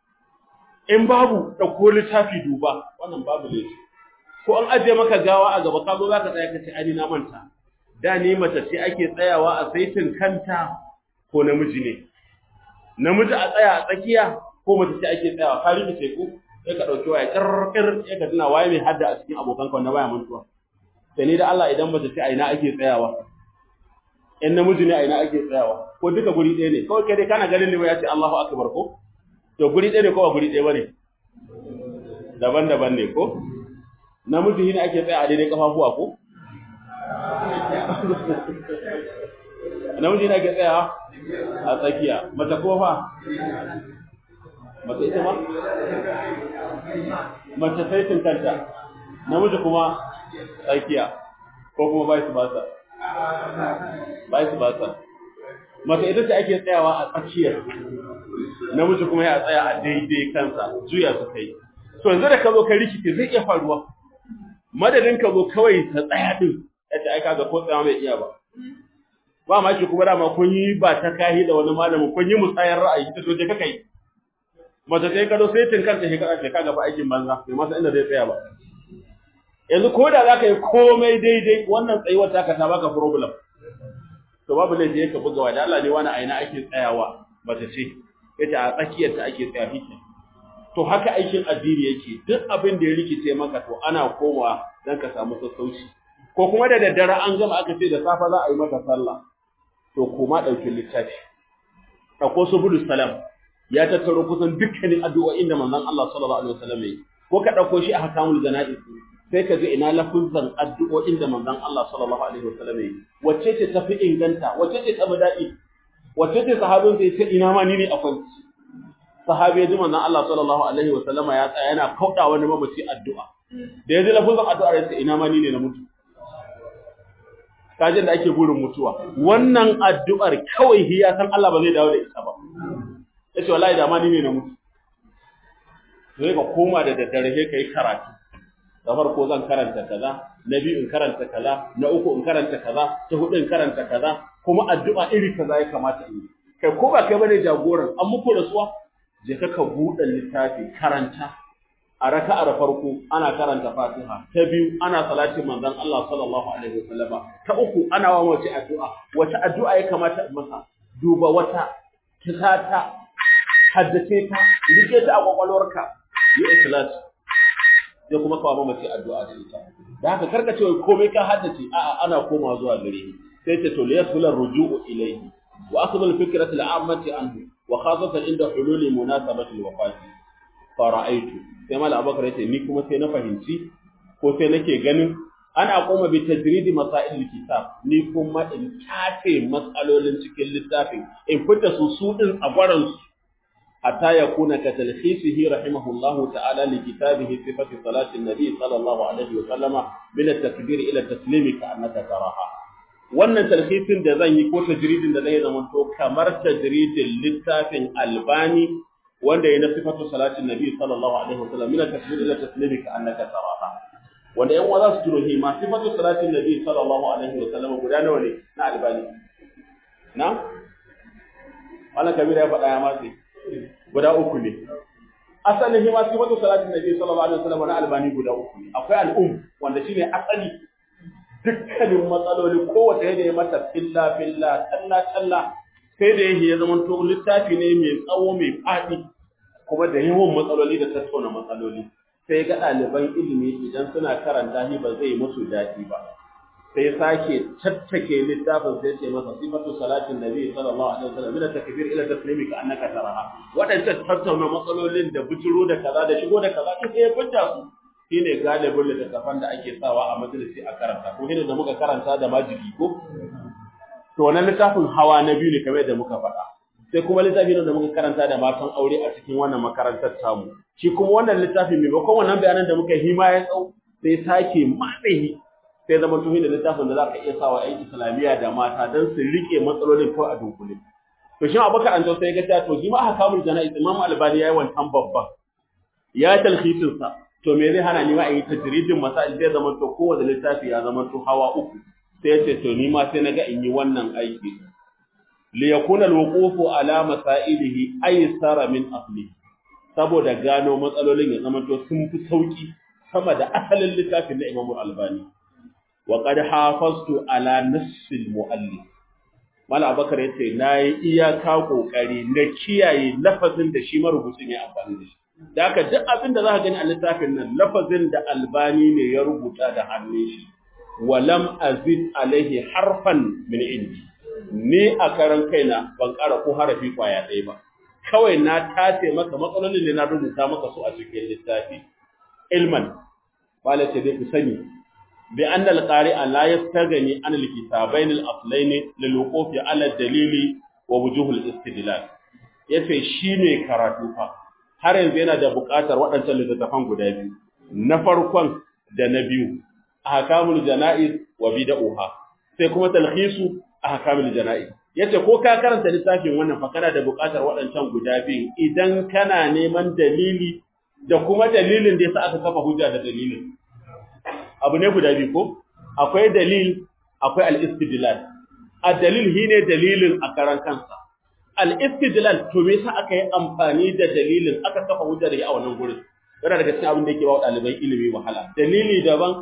in babu dauko littafi duba wannan babu laifi ko an aje maka gawa a gaba ka zo zaka tsaya kace ani na manta da ni mace ce ake tsayawa a saitin kanta ko namiji ne namiji a tsaya a tsakiya ko mace ce ake tsayawa ka rikice ko sai ka dauki waya kirkir sai ka tuna waye mai hadda a cikin abokan ka wanda baya mantuwa sai ni da Allah idan mace ce a ina ake tsayawa in namiji ne a ina ake tsayawa ko duka guri ɗaya ne kawai kai dai kana ganin ne ya ce Allahu akbar ko to guri ɗaya ne ko ba guri ɗaya bane daban-daban ne ko namiji ne ake tsaya a daidai kafafuwa ko namiji ne ake tsaya a tsakiya mace ko fa mace ita ma mace sai tun kanta namiji kuma tsakiya ko kuma vice versa vice versa mace ita ce ake tsayawa a tsakiyar namiji kuma ya tsaya a daidai kansa juya su kai to yanzu da ka zo ka rikice zai iya faruwa madadin ka zo kawai ta tsaya din yace ai kaga ko tsaya mai iya ba ba ma ki kuma dama kun yi ba ta kahi da wani malamin kun yi musayar ra'ayi ta to je ka kai mace sai ka zo sai tin kanta shi ka kaga ba aikin banza bai masa inda zai tsaya ba yanzu ko da zaka yi komai daidai wannan tsayuwar taka ta baka problem to babu laifi ka buga wa da Allah ne wani aina ake tsayawa mace ce yace a tsakiyar ta ake tsaya hike to haka aikin addini yake duk abin da ya rikice maka to ana komawa dan ka samu sassauci ko kuma da daddare an gama aka ce da safa za a yi maka sallah to kuma dauki littafi dauko subulus salam ya tattaro kusan dukkanin addu'o'in da manzon Allah sallallahu alaihi wasallam yi ko ka dauko shi a hakamul janaiz sai ka ga ina lafuzan addu'o'in da manzon Allah sallallahu alaihi wasallam yi wacce ce tafi inganta wacce ce tafi dadi wacce ce sahabin sai ce ina ma ni ne akwai sahabi ji manzon Allah sallallahu alaihi wasallam ya tsaya yana kauda wani mamaci addu'a da yaji lafuzan addu'a sai ina ma ni ne na mutu kajin da ake burin mutuwa wannan addu'ar kawai hiya san Allah ba zai dawo da ita ba yace wallahi da ma ni ne na mutu sai ka koma da daddare kai karatu da farko zan karanta kaza na biyu in karanta kaza na uku in karanta kaza ta hudu in karanta kaza kuma addu'a iri kaza ya kamata in yi kai ko ba kai bane jagoran an muku rasuwa je ka ka buɗe littafi karanta a raka'ar farko ana karanta Fatiha ta biyu ana salatin manzon Allah sallallahu alaihi wasallama ta uku ana wa wace addu'a wata addu'a ya kamata in masa duba wata kisata haddace ta rike ta a kwakwalwarka yi ikhlas sai kuma kawo mace addu'a da ita da haka karka ce komai ka haddace a'a ana koma zuwa gare ni sai ta to liyasul ruju'u ilayhi wa asl al-fikrati al-ammati anhu wa khasatan inda hululi munasabati al-wafati fara'aitu sai mal abakar yace ni kuma sai na fahimci ko sai nake ganin ana koma bi tajridi masail al-kitab ni kuma in tace matsalolin cikin littafin in fita su su din a gwaran su حتى يكون كتلخيصه رحمه الله تعالى لكتابه صفة صلاة النبي صلى الله عليه وسلم من التكبير إلى التسليم كأنك تراها wannan talhisin da zan yi ko tajridin da zai zama to kamar tajridin littafin albani wanda ya na sifatu salatin nabi sallallahu alaihi wasallam min at-takbir ila taslimi ka annaka taraha wanda yan waza su turo hima sifatu salatin nabi sallallahu alaihi wasallam guda nawa ne na albani na wala kabira ya faɗa ya matsi guda uku ne asalin hima sifatu salatin nabi sallallahu alaihi wasallam na albani guda uku ne akwai al'um wanda shine asali dukkanin matsaloli kowace yadda ya mata filla filla talla talla sai da yake ya zama to littafi ne mai tsawo mai fadi kuma da yawan matsaloli da tattauna matsaloli sai ga ɗaliban ilimi idan suna karanta shi ba zai musu daɗi ba sai sake tattake littafin sai ce masa sifatu salatin nabi sallallahu alaihi wasallam min takbir ila taslimi ka annaka taraha wadannan tattauna matsalolin da bujiro da kaza da shigo da kaza sai ya fita su shine galibin littafan da ake sawa a majalisi a karanta ko shine da muka karanta da majiki ko to wannan littafin hawa na biyu ne kamar da muka faɗa sai kuma littafin da muka karanta da matan aure a cikin wannan makarantar tamu shi kuma wannan littafin maimakon wannan bayanan da muka hima ya tsau sai sake matsayi sai zama tuhi da littafin da zaka iya sawa ƴan islamiyya da mata dan su rike matsalolin ko a dunkule to shi Abubakar an sai ga ta to shi ma aka kamul jana'iz Imam Albani yayi wancan babban ya talhisin sa to me zai hana ni ma in yi tajridin masail zai zama to kowace littafi ya zama to hawa uku sai yace to ni ma sai naga in yi wannan aiki li yakuna alwuqufu ala masailihi aysara min asli saboda gano matsalolin ya zama to sun fi sauki sama da asalin littafin na Imam Albani wa qad hafaztu ala nassil muallif Mala Abakar yace nayi iyaka kokari na kiyaye lafazin da shi marubucin ya amfani da shi da haka duk abin da zaka gani a littafin nan lafazin da Albani ne ya rubuta da hannun shi walam azid alaihi harfan min indi ni a karan kaina ban ƙara ko harafi kwaya ɗaya ba kawai na tace maka matsalolin da na rubuta maka su a cikin littafi ilman bala ce dai ku sani bi anna al-qari'a la yastaghni an al-kitabain al-aslayn lil wuqufi ala dalili wa wujuh al-istidlal yace shine karatu fa har yanzu yana da buƙatar waɗancan littattafan guda biyu na farkon da na biyu ahkamul janaiz wa bid'uha sai kuma talkhisu ahkamul janaiz yace ko ka karanta littafin wannan fa kana da buƙatar waɗancan guda biyu idan kana neman dalili da kuma dalilin da yasa aka kafa hujja da dalilin abu ne guda biyu ko akwai dalil akwai al-istidlal ad-dalil shine dalilin a karan kansa al-istidlal to me yasa aka yi amfani da dalilin aka kafa hujja da shi a wannan gurin yana daga cikin abin da yake ba wa ɗaliban ilimi wahala dalili daban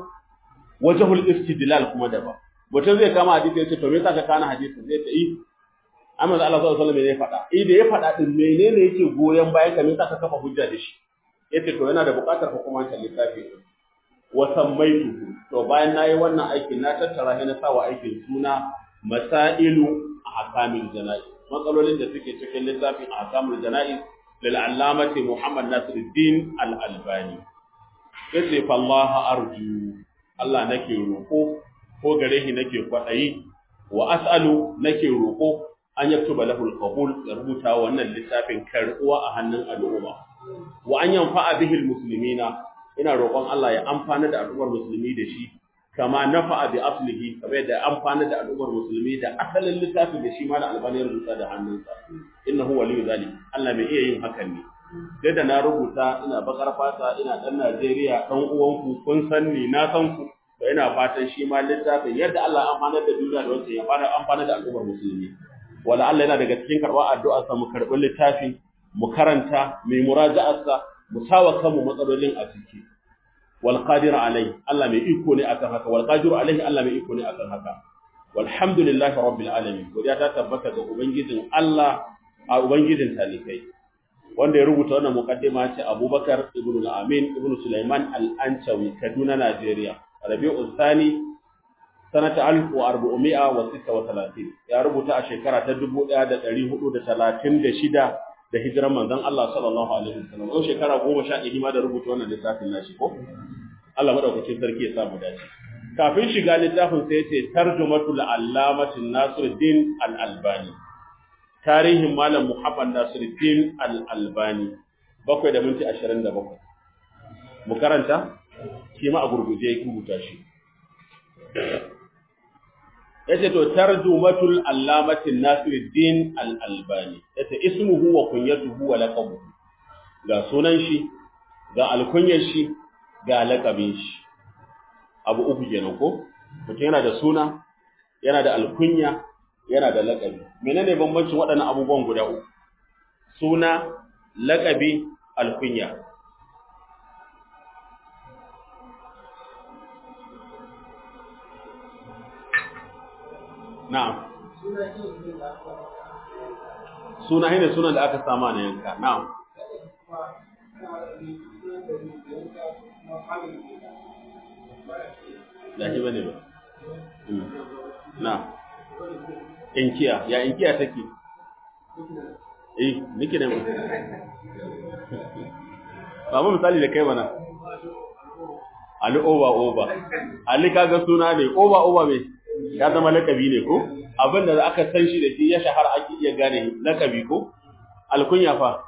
wajhul istidlal kuma daban mutum zai kama hadisi yace to me yasa ka kana hadisi zai ta yi amma Allah sallallahu alaihi wasallam ne faɗa eh da ya faɗa din menene yake goyen bayan ka me yasa ka kafa hujja da shi yace to yana da buƙatar hukumar littafi wa sammaitu to bayan nayi wannan aikin na tattara shi na sawa aikin suna masailu ahkamil janaiz matsalolin da suke cikin littafin ahkamul janaiz lil allamati Muhammad Nasiruddin al-Albani yace fa Allah arju Allah nake roko ko gare shi nake kwadayi wa as'alu nake roko an yaktuba lahu al-qabul ya rubuta wannan littafin karbuwa a hannun al'umma wa an yanfa'a bihi al-muslimina ina roƙon Allah ya amfana da al'ummar musulmi da shi kama nafa'a bi aslihi kamar da amfana da al'ummar musulmi da asalin littafin da shi ma da albani rubuta da hannunsa innahu waliyyu zalik Allah mai iya yin hakan ne sai da na rubuta ina bakar fata ina dan Najeriya dan uwanku kun san ni na san ku to ina fatan shi ma littafin yadda Allah amfana da duniya da wanda ya fara amfana da al'ummar musulmi wala Allah yana daga cikin karɓar addu'a sa mu karɓi littafin mu karanta mai muraja'arsa mu sawa kanmu matsalolin a ciki wal qadir alai Allah mai iko ne akan haka wal qadir alai Allah mai iko ne akan haka walhamdulillahi rabbil alamin godiya ta tabbata ga ubangijin Allah a ubangijin talikai wanda ya rubuta wannan muqaddima ce Abubakar ibn al-Amin ibn Sulaiman al-Anchawi Kaduna Najeriya Rabiul Thani sanata alif wa arba'umi'a wa sita wa talatin ya rubuta a shekara ta dubu ɗaya da ɗari hudu da talatin da shida da hijiran manzon Allah sallallahu alaihi wasallam ko shekara goma sha ɗaya ma da rubuta wannan littafin nashi ko Allah madaukakin sarki ya samu dace kafin shiga littafin sai yace tarjumatul allamatin Nasiruddin al-Albani tarihin malam Muhammad Nasiruddin al-Albani bakwai da minti ashirin da bakwai mu karanta shi ma a gurguje ya rubuta shi yace to tarjumatul allamatin Nasiruddin al-Albani yace ismuhu wa kunyatuhu wa laqabuhu ga sunan shi ga alkunyar shi ga laqabin shi abu uku kenan ko mutum yana da suna yana da alkunya yana da laqabi menene bambancin waɗannan abubuwan guda uku suna laqabi alkunya na'am suna ne sunan da aka sama na yanka na'am da shi bane ba na'am inkiya ya inkiya take eh nake ne mu ba mu misali da kai bana Ali oba oba Ali kaga suna ne oba oba me ya zama lakabi ne ko abinda da aka san shi da shi ya shahara ake iya gane lakabi ko alkunya fa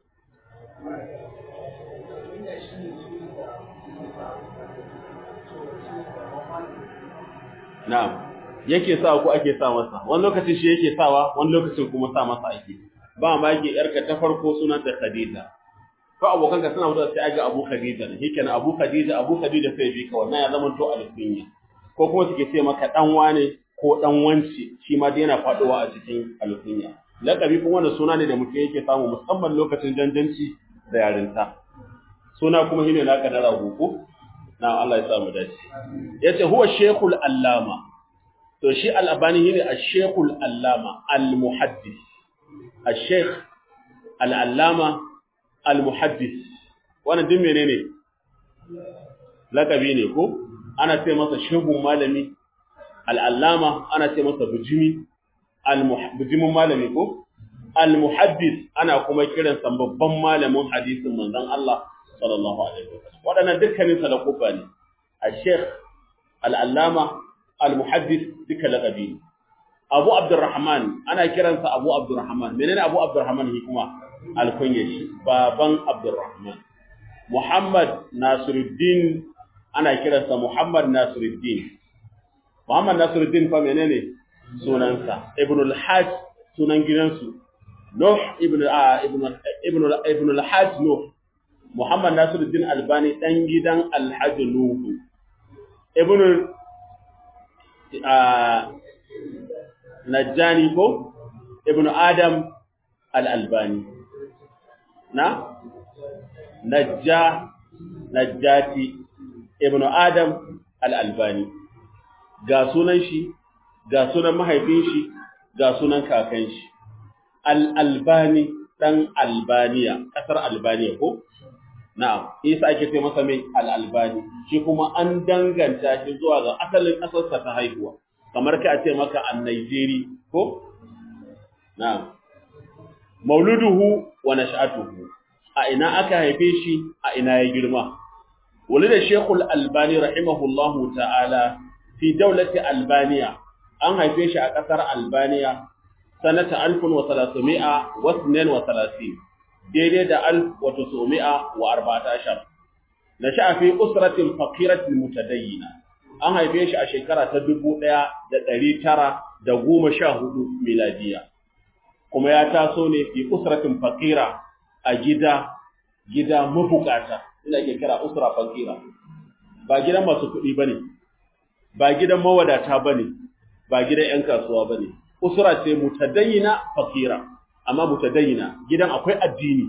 na'am yake sa ko ake sa masa wani lokacin shi yake sawa wani lokacin kuma sa masa ake ba ma yake yarka ta farko sunan ta Khadija ko abokan ka suna mutuwa sai aga Abu Khadija ne yake na Abu Khadija Abu Khadija sai bi ka wannan ya zama to alkunya ko kuma suke ce maka dan wane ko dan wanci shi ma dai yana faduwa a cikin alkunya laqabi kuma wannan suna ne da mutum yake samu musamman lokacin janjanci da yarinta suna kuma shine naka da rago na Allah ya samu dace yace huwa shaykhul allama to shi al-Albani shine ash-shaykhul allama al-muhaddis ash-shaykh al-allama al-muhaddis wannan din menene laqabi ne ko ana ce masa shehun malami al-allama ana ce masa bujimi al-muhaddis malami ko al-muhaddis ana kuma kiransa babban malamin hadisin manzon Allah sallallahu alaihi wasallam wadannan dukkanin sa laquba ne al-sheikh al-allama al-muhaddis duka laqabi Abu Abdurrahman ana kiransa Abu Abdurrahman menene Abu Abdurrahman shi kuma al-kunyashi baban Abdurrahman Muhammad Nasiruddin ana kiransa Muhammad Nasiruddin Muhammad Nasiruddin fa menene sunansa Ibn al-Hajj sunan gidansu Nuh ibn ibn ibn ibn al-Hajj Nuh Muhammad Nasiruddin Albani dan gidan Al-Hajj Nuh Ibn Najjani ko Ibn Adam Al-Albani na Najja Najjati Ibn Adam Al-Albani ga sunan shi ga sunan mahaifin shi ga sunan kakan shi Al-Albani dan Albaniya kasar Albaniya ko na'am isa ake ce masa mai Al-Albani shi kuma an danganta shi zuwa ga asalin kasarsa ta haihuwa kamar kai a ce maka An-Nigeria ko na'am mauluduhu wa nash'atuhu a ina aka haife shi a ina ya girma walida Sheikhul Albani rahimahullahu ta'ala fi dawlati Albaniya an haife shi a kasar Albaniya sanata alf wa thalathmi'a wa ithnain wa thalathin daidai da alf wa tis'mi'a wa arba'ata ashar nasha'a fi usratin faqiratin mutadayyina an haife shi a shekara ta dubu ɗaya da ɗari tara da goma sha hudu miladiya kuma ya taso ne fi usratin faqira a gida gida mabukata ina ke kira usra faqira ba gidan masu kuɗi bane ba gidan mawadata bane ba gidan ƴan kasuwa bane usra ce mutadayyina faqira amma mutadayyina gidan akwai addini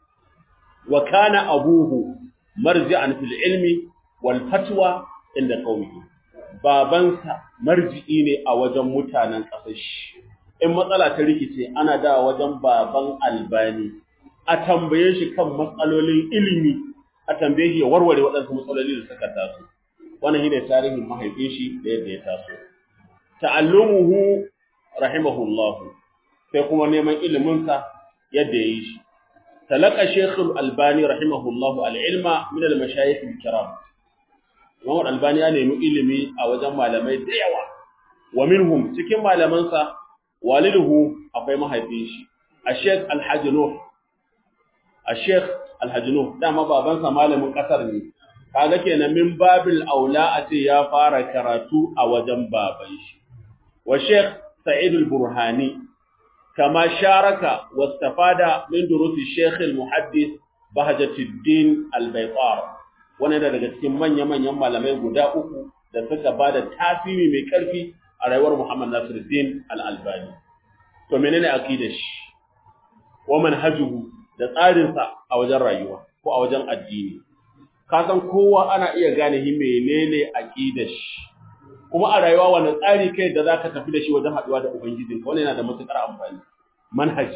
wa kana abuhu marji'an fil ilmi wal fatwa inda qaumihi babansa marji'i ne a wajen mutanen kasar shi in matsala ta rikice ana da wajen baban Albani a tambaye shi kan matsalolin ilimi a tambaye shi ya warware waɗansu matsaloli da suka taso wannan shine tarihin mahaifin shi da yadda ya taso ta'allumuhu rahimahullah sai kuma neman ilimin sa yadda yayi shi talaka Sheikhul Albani rahimahullah al-ilma min al-mashayikh al-kiram Imam Albani ya nemi ilimi a wajen malamai da yawa wa minhum cikin malamansa waliduhu akwai mahaifin shi Sheikh Al-Hajj Nuh Sheikh Al-Hajj Nuh dama babansa malamin kasar ne kaga kenan min babil aula a ce ya fara karatu a wajen baban shi wa Sheikh Sa'id Al-Burhani kama sharaka wastafada min durusi Sheikh Al-Muhaddis Bahjatuddin Al-Baytar wannan daga cikin manya-manyan malamai guda uku da suka bada tasiri mai karfi a rayuwar Muhammad Nasiruddin Al-Albani to menene aqidar shi wa manhajuhu da tsarin sa a wajen rayuwa ko a wajen addini ka san kowa ana iya gane shi menene aqidar shi kuma a rayuwa wannan tsari kai da zaka tafi da shi wajen haduwa da ubangijinka wannan yana da matukar amfani manhaji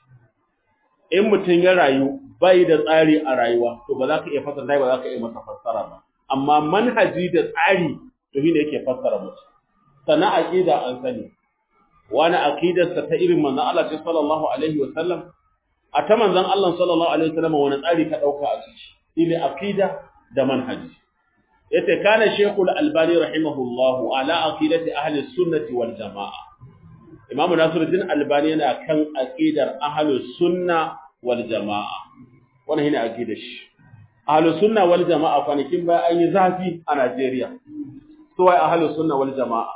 in mutun ya rayu bai da tsari a rayuwa to ba za ka iya fassara ba za ka iya masa fassara ba amma manhaji da tsari to shine yake fassara mutum sana aqida an sani wani aqidarsa ta irin manzon Allah sallallahu alaihi wasallam a ta manzon Allah sallallahu alaihi wasallam wani tsari ka dauka a ciki shine aqida da manhaji yace kana Sheikhul Albani rahimahullahu ala aqidati ahli sunnati wal jamaa Imam Nasiruddin Albani yana kan aqidar ahli sunna wal jamaa wannan shine aqidar shi ahli sunna wal jamaa kwanakin bayan an yi zafi a Najeriya to wai ahli sunna wal jamaa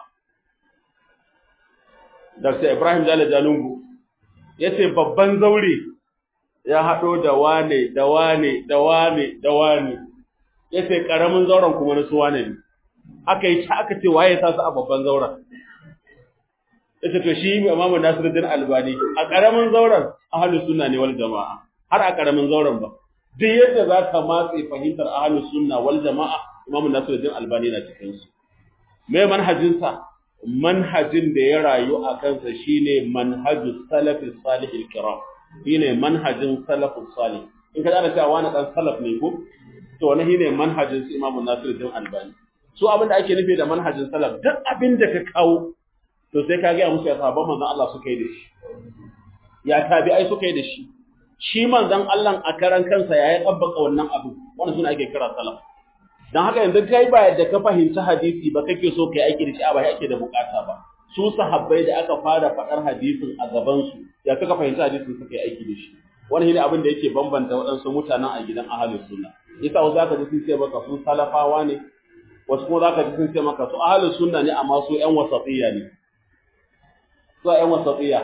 Doctor Ibrahim Jale Jalungu yace babban zaure ya hado da wane da wane da wane da wane yace karamin zauren kuma na su wane ne aka yi ta aka ce waye ta su a babban zauren yace to shi Imam Nasiruddin Albani a karamin zauren ahlus sunna ne wal jamaa har a karamin zauren ba duk yadda za ka matse fahimtar ahlus sunna wal jamaa Imam Nasiruddin Albani na cikin su me manhajin sa manhajin da ya rayu a kansa shine manhajus salafis salihil kiram shine manhajin salafus salih in ka da cewa wani dan salaf ne ko to wannan shine manhajin su Imam Nasiruddin Albani su abinda ake nufi da manhajin salaf duk abinda ka kawo to sai ka ga musu ya sahabban manzon Allah suka yi da shi ya tabi'ai suka yi da shi shi manzon Allah a karan kansa yayi tabbaka wannan abu wannan suna ake kira salaf dan haka yanzu kai ba yadda ka fahimci hadisi ba kake so kai aiki da shi a ba ake da bukata ba su sahabbai da aka fara fadar hadisin a gaban su ya suka fahimci hadisin suka yi aiki da shi wannan shine abin da yake bambanta waɗansu mutanen a gidan ahlus sunna yasa wasu zaka ji sun ce maka su salafawa ne wasu kuma zaka ji sun ce maka su ahlus sunna ne amma su ƴan wasatiyya ne su ƴan wasatiyya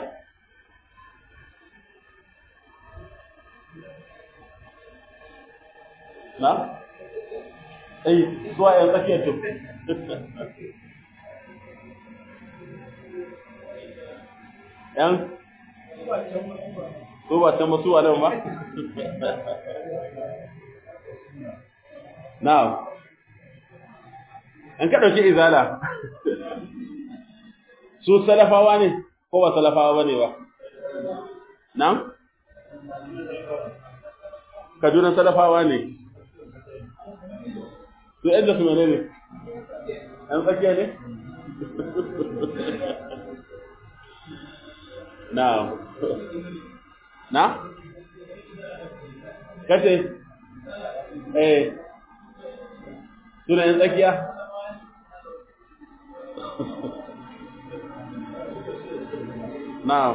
na eh su ƴan tsakiyar to ƴan ko ba ta masu wa nan ba na'am an ka dauki izala su salafawa ne ko ba salafawa bane ba na'am Kaduna salafawa ne su yadda su menene an tsakiya ne na'am na kace eh suna yin tsakiya na'am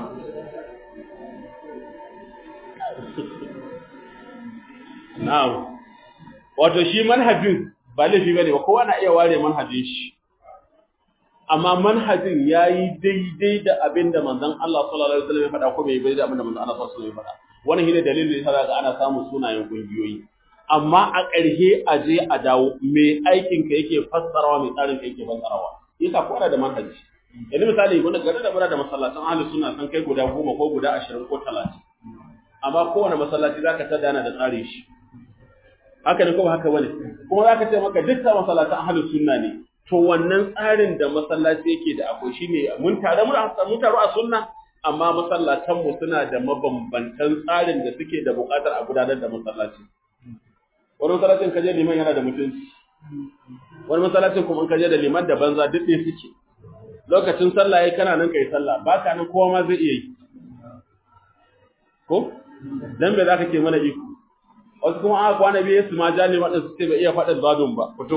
na'am wato shi manhajin ba laifi bane ba kowa na iya ware manhajin shi amma manhajin yayi daidai da abinda manzon Allah sallallahu alaihi wasallam ya faɗa ko bai bai da abinda manzon Allah sallallahu alaihi wasallam ya faɗa wannan shine dalilin da yasa ga ana samun sunayen kungiyoyi amma a ƙarshe a je a dawo me aikin ka yake fassarawa me tsarin ka yake fassarawa yasa ko da manhaji yanzu misali wanda gare da mura da masallatan ahlus sunna san kai guda goma ko guda ashirin ko talatin amma kowane masallaci zaka tada yana da tsari shi haka ne ko haka bane kuma zaka ce maka dukkan masallatan ahlus sunna ne to wannan tsarin da masallaci yake da akwai shine mun tare mun mun taro a sunna amma masallatan mu suna da mabambantan tsarin da suke da buƙatar a gudanar da masallaci wani masallacin kaje liman yana da mutunci wani masallacin kuma in kaje da liman da banza duk ne suke lokacin sallah yayi kana nan kai sallah baka nan kowa ma zai iya yi ko dan me zaka ke mana iko wasu kuma aka kwana biye su ma jali waɗanda su ce bai iya faɗin zadun ba fito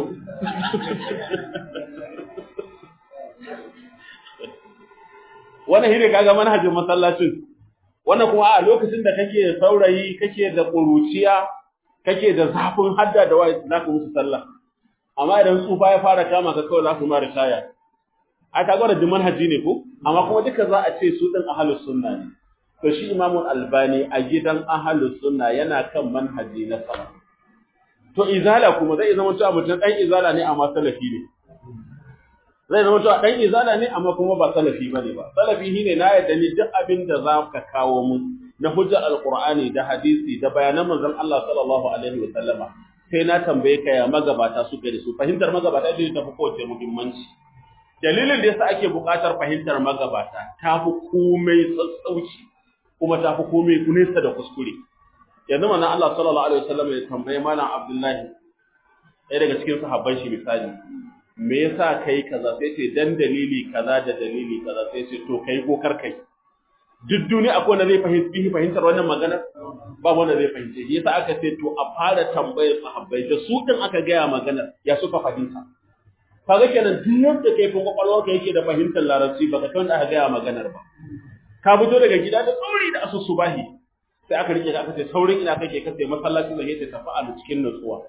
wannan shine kaga manhajin masallacin wannan kuma a lokacin da kake saurayi kake da ƙuruciya kake da zafin hadda da wai zaka musu sallah amma idan tsufa ya fara kama ka kawai zaka mara shaya ai kaga wannan manhaji ne ko amma kuma duka za a ce su din ahlus sunna ne to shi Imam Albani a gidan ahlus sunna yana kan manhaji na salaf to izala kuma zai zama cewa mutum dan izala ne amma salafi ne zai zama cewa dan izala ne amma kuma ba salafi bane ba salafi shine na yadda ni duk abin da za ka kawo mu na hujjar alqur'ani da hadisi da bayanan manzon Allah sallallahu alaihi wa sallama sai na tambaye ka ya magabata su gari su fahimtar magabata da ta fi kowace muhimmanci dalilin da yasa ake buƙatar fahimtar magabata ta fi komai tsatsauci kuma ta fi komai kunesa da kuskure yanzu manzon Allah sallallahu alaihi wa sallama ya tambaye malam Abdullahi ɗaya daga cikin sahabban shi misali me yasa kai kaza sai ce dan dalili kaza da dalili kaza sai ce to kai ko kar kai duk duniya akwai wanda zai fahimci fahimtar wannan magana ba wanda zai fahimce shi yasa aka ce to a fara tambayar sahabbai da su din aka gaya magana ya suka fahimta kaga kenan duk yadda kai kun kwakwalwar ka yake da fahimtar larabci baka san aka gaya maganar ba ka fito daga gida da sauri da asusu bahi sai aka rike ka aka ce saurin ina kake kace masallaci zai yace tafi a cikin nutsuwa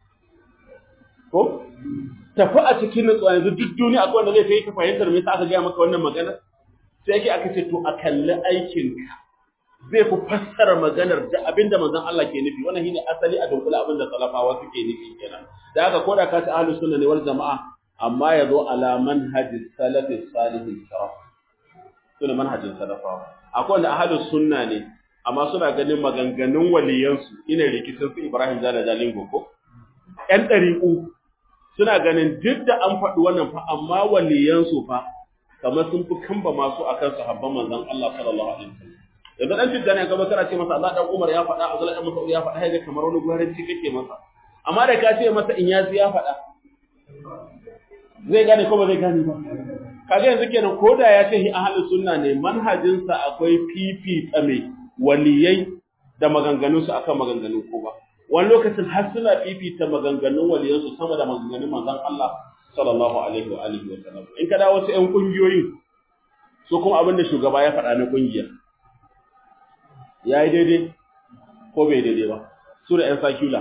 ko tafi a cikin nutsuwa yanzu duk duniya akwai wanda zai kai ka fahimtar me yasa aka gaya maka wannan magana sai yake aka ce to a kalli aikinka zai fi fassara maganar da abinda manzon Allah ke nufi wannan shine asali a dunkula abinda salafawa suke nufi kenan da haka koda ka ta ahlus sunna ne wal jamaa amma yazo ala manhajis salafis salihin sarf sunna manhajin salafawa akwai wanda ahlus sunna ne amma suna ganin maganganun waliyansu ina rikicin su Ibrahim Jala Jalingo ko ƴan ɗariƙu suna ganin duk da an faɗi wannan fa amma waliyansu fa kamar sun fi kamba masu akan sahabban manzon Allah sallallahu alaihi wasallam yanzu dan tijjani ka bakara ce masa Allah dan Umar ya faɗa Abdullah dan Mas'ud ya faɗa haje kamar wani gwaranci kake masa amma da ka ce masa in yazi ya faɗa zai gane ko ba zai gane ba kaga yanzu kenan koda ya ce ahlus sunna ne manhajinsa akwai fifita mai waliyai da maganganun su akan maganganun ko ba wani lokacin har suna fifita maganganun waliyan su sama da maganganun manzon Allah sallallahu alaihi wa alihi wa sallam in ka dawo wasu ƴan kungiyoyi su kuma abinda shugaba ya faɗa na kungiya yayi daidai ko bai daidai ba su da ƴan sakula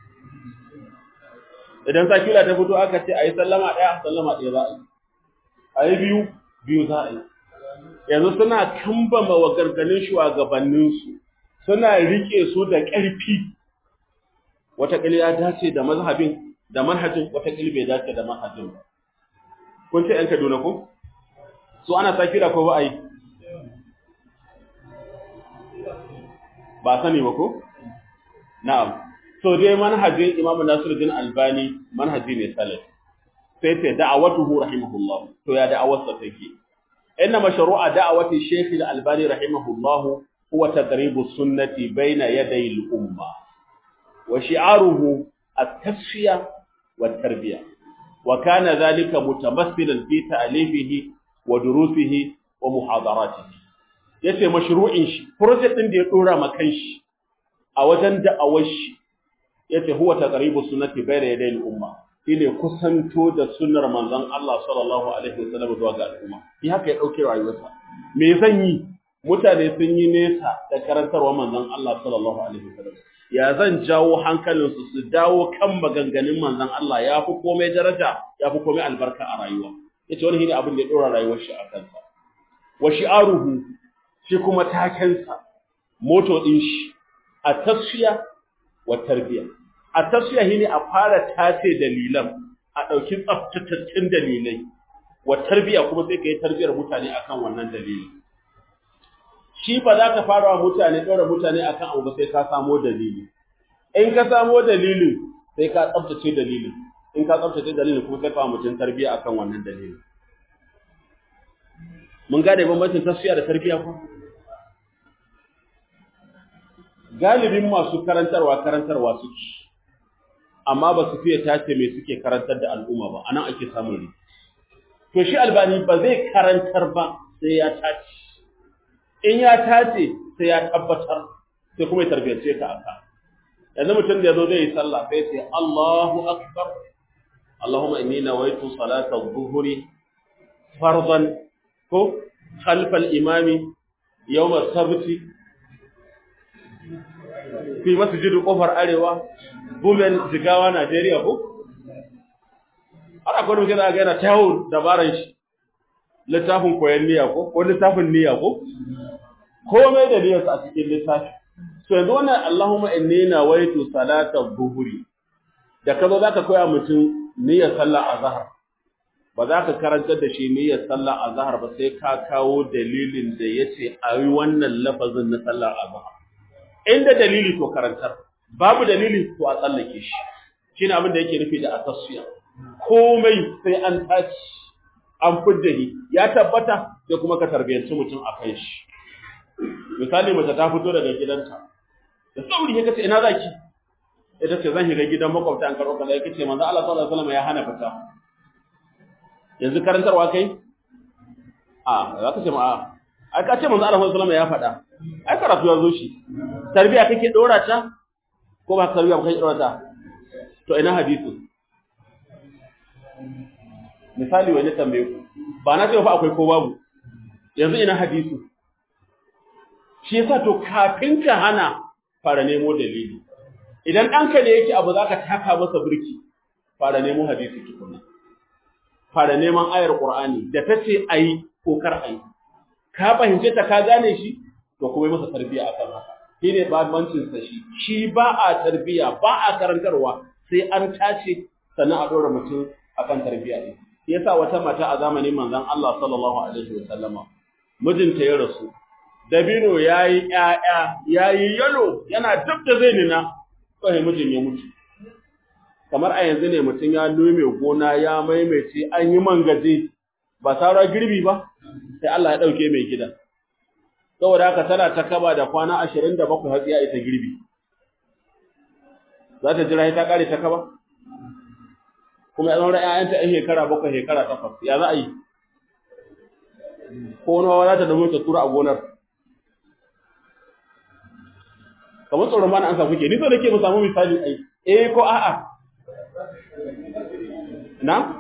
idan sakula ta fito aka ce ayi sallama ɗaya sallama ɗaya za a yi ayi biyu biyu za a yi yanzu suna kambama wa garganin shugabanninsu suna rike su da ƙarfi wataƙila ya dace da mazhabin da manhajin wataƙila bai dace da manhajin ba kun ce ‘yan Kaduna ko? su ana sakira ko ba a yi ba sani ba ko? na'am so dai manhajin Imam Nasiruddin Albani manhaji ne salaf sai ta da'awatuhu rahimahullah to ya da'awarsa take inna mashru'a da'awati Sheikh Al-Albani rahimahullah huwa taqribu sunnati bayna yaday al-umma wa shi'aruhu at-tasfiya wat-tarbiya wa kana dhalika mutamassilan fi ta'lifihi wa durusihi wa muhadaratihi yace mashru'in shi project din da ya dora makan shi a wajen da'awar shi yace huwa taqribu sunnati bayna yaday al-umma shine kusanto da sunnar manzon Allah sallallahu alaihi wasallam zuwa ga al'umma shi haka ya dauke rayuwarsa me zan yi mutane sun yi nesa da karantarwar manzon Allah sallallahu alaihi wasallam ya zan jawo hankalinsu su dawo kan maganganun manzon Allah ya fi komai daraja ya fi komai albarka a rayuwa yace wannan shine abin da ya dora rayuwar shi a kansa wa shi'aruhu shi kuma takensa moto din shi a tasfiya wa tarbiya a tasfiya shine a fara tace dalilan a dauki tsaftataccen dalilai wa tarbiya kuma sai kai tarbiyar mutane akan wannan dalili shi ba za ka fara wa mutane ɗora mutane akan abu ba sai ka samo dalili in ka samo dalilin sai ka tsaftace dalilin in ka tsaftace dalilin kuma sai ka mutum tarbiya akan wannan dalilin mun gane bambancin tasfiya da tarbiya ko galibin masu karantarwa karantarwa suke amma ba su fiye tace me suke karantar da al'umma ba anan ake samun ri to shi Albani ba zai karantar ba sai ya tace in ya tace sai ya tabbatar sai kuma ya tarbiyyace ka aka yanzu mutum da yazo zai yi sallah sai sai Allahu akbar Allahumma inni nawaitu salata adh-dhuhri fardan ko khalfa al-imami yawm as-sabt fi masjid Kofar Arewa Bumen Jigawa Najeriya ko ana gwada mutum da ga yana tawo dabaran shi littafin koyon niyya ko ko littafin niyya ko komai da niyyarsa a cikin littafi so yanzu wannan Allahumma inni nawaitu salata dhuhri da kazo zaka koya mutum niyyar sallar azhar ba za ka karantar da shi niyyar sallar azhar ba sai ka kawo dalilin da yace ayi wannan lafazin na sallar azhar inda dalili to karantar babu dalili to a tsallake shi shine abin da yake nufi da atasfiya komai sai an taci an fidda shi ya tabbata sai kuma ka tarbiyanci mutum a kai shi misali mace ta fito daga gidanta da sauri ya kace ina zaki ita ce zan shiga gidan makwabta an karo kaza kace manzo Allah sallallahu alaihi wasallam ya hana fita yanzu karantarwa kai a za ka ce ma ai ka ce manzo Allah sallallahu alaihi wasallam ya faɗa ai karatu ya zo shi tarbiya kake dora ta ko ba tarbiya ba kake dora ta to ina hadisi misali wani tambaye ku ba na ce fa akwai ko babu yanzu ina hadisi shi yasa to kafin ka hana fara nemo dalili idan danka ne yake abu zaka taka masa burki fara nemo hadisi tukunna fara neman ayar qur'ani da tace ayi ko kar ayi ka fahimce ta ka gane shi to kuma yi masa tarbiya akan haka shine bambancin sa shi shi ba a tarbiya ba a karantarwa sai an tace sannan a dora mutum akan tarbiya ne yasa wata mata a zamanin manzon Allah sallallahu alaihi wasallama mijinta ya rasu dabino yayi ƴaƴa yayi yalo yana duk da zai nina sai mijin ya mutu kamar a yanzu ne mutum ya nome gona ya maimaice an yi mangaje ba saura girbi ba sai Allah ya dauke mai gida saboda haka tana ta kaba da kwana ashirin da bakwai har ya ita girbi za ta jira ta kare ta kaba kuma ya zaura ƴaƴanta a shekara bakwai shekara takwas ya za a yi ko nawa za ta da ta tura a gonar kamar tsoron ma na an samu ke ni so nake mu samu misali ai eh ko a'a na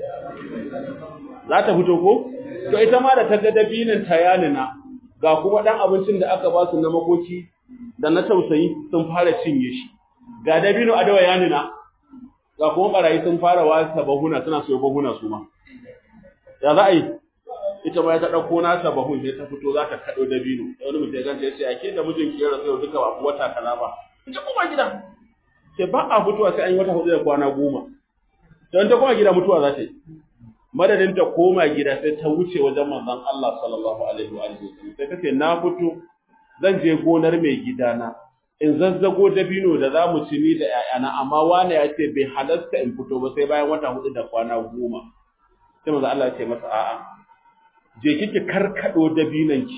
za ta fito ko to ita ma da ta ga dabinin tayalina ga kuma dan abincin da aka ba su na makoki da na tausayi sun fara cinye shi ga dabino a dawa yanina ga kuma barayi sun fara wasa bahuna suna soyo bahuna su ma ya za a yi ita ma ta dauko nasa bahun sai ta fito za ta kado dabino sai wani mutum ya ganta ya ce ake da mijin ki yaro sai duka ba wata kaza ba ita kuma gida sai ba a fitowa sai an yi wata hudu da kwana goma don ta koma gida mutuwa za ta yi madadin ta koma gida sai ta wuce wajen manzon Allah sallallahu alaihi wa sallam sai kace na fito zan je gonar mai gidana in zazzago dabino da zamu ci ni da ƴaƴana amma wani ya ce bai halasta in fito ba sai bayan wata hudu da kwana goma sai manzon Allah ya ce masa a'a je kike karkado dabinanki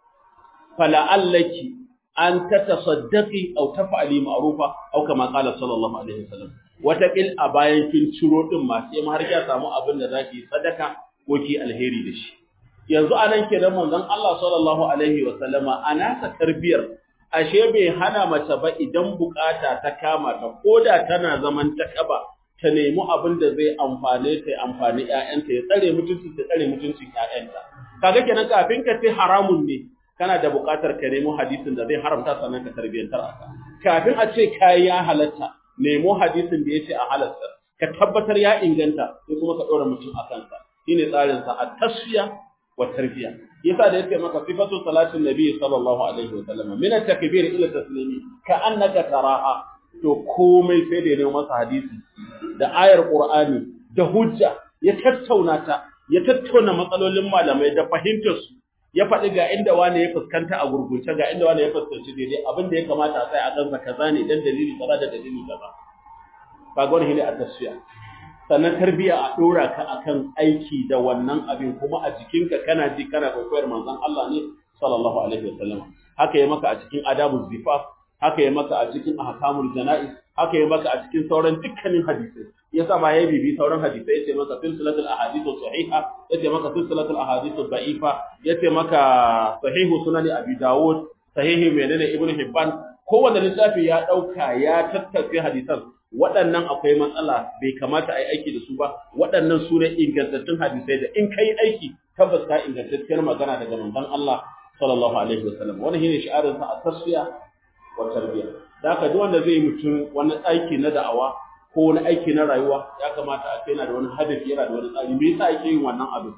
fala allaki an tatasaddaqi aw taf'ali ma'rufa aw kama qala sallallahu alaihi wa sallam wataƙil a bayan kin ciro ɗin ma sai ma har ya samu abin da za ki sadaka ko ki alheri da shi yanzu anan kenan manzon Allah sallallahu alaihi wa sallama ana sa tarbiyar ashe bai hana mace ba idan bukata ta kama ta koda tana zaman ta kaba ta nemi abin da zai amfane ta amfani ƴaƴanta ya tsare mutuncin ta tsare mutuncin ƴaƴanta kaga kenan kafin ka ce haramun ne kana da bukatar ka nemo hadisin da zai haramta sannan ka tarbiyantar aka kafin a ce kai ya halatta nemo hadisin da yace a halasta ka tabbatar ya inganta sai kuma ka dora mutum a kansa shine tsarin sa at-tasfiya wa tarbiya yasa da yace maka sifatu salatin nabi sallallahu alaihi wa sallam min at-takbir ila taslimi ka annaka taraha to komai sai da nemo masa hadisi da ayar qur'ani da hujja ya tattauna ta ya tattauna matsalolin malamai da fahimtar su ya faɗi ga inda wani ya fuskanta a gurgunce ga inda wani ya fuskanci daidai abin da ya kamata a sai a kansa kaza ne dan dalili kaza da dalili kaza kaga wani ne a tasfiya sannan tarbiya a dora ka akan aiki da wannan abin kuma a jikinka kana ji kana koyar manzon Allah ne sallallahu alaihi wasallam haka ya maka a cikin adabuz zifaf haka ya maka a cikin ahkamul janaiz haka ya maka a cikin sauran dukkanin hadisi yasa ma ya bibi sauran hadisai yace maka silsilatul ahadithu sahiha yace maka silsilatul ahadithu da'ifa yace maka sahihu sunan abi daud sahihi menene ibnu hibban kowanne lissafi ya dauka ya tattace hadisan waɗannan akwai matsala bai kamata ai aiki da su ba waɗannan su ne ingantattun hadisai da in kai aiki tabbas ka ingantacciyar magana daga manzon Allah sallallahu alaihi wasallam wannan shine shi'arin sa at-tasfiya wa tarbiya da haka duk wanda zai mutum wani aiki na da'awa ko wani aiki na rayuwa ya kamata a ce yana da wani hadafi yana da wani tsari me yasa yake yin wannan abin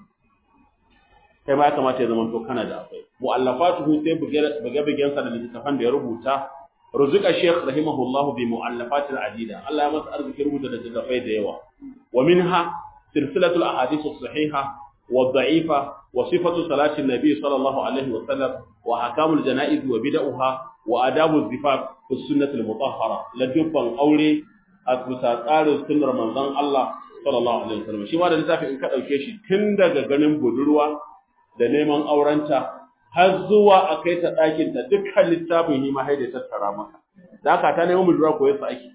kai ma ya kamata ya zama to kana da akwai mu'allafatuhu sai buge bugen sa da littafan da ya rubuta ruzuka shaykh rahimahullah bi mu'allafatil adida Allah ya masa arziki rubuta da littafai da yawa wa minha silsilatul ahadith as-sahiha wa dha'ifa wa sifatu salati an-nabi sallallahu alaihi wa sallam wa ahkamul janaiz wa bid'aha wa adabuz zifaf fi sunnatil mutahhara la dubban aure a bisa tsarin sunnar manzon Allah sallallahu alaihi wasallam shi ma da littafi in ka dauke shi tun daga ganin budurwa da neman aurenta har zuwa a kai ta ɗakin ta dukkan littafin shi ma haida tattara maka da haka ta neman budurwa koyi sa ake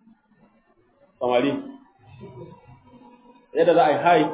samari yadda za a yi hai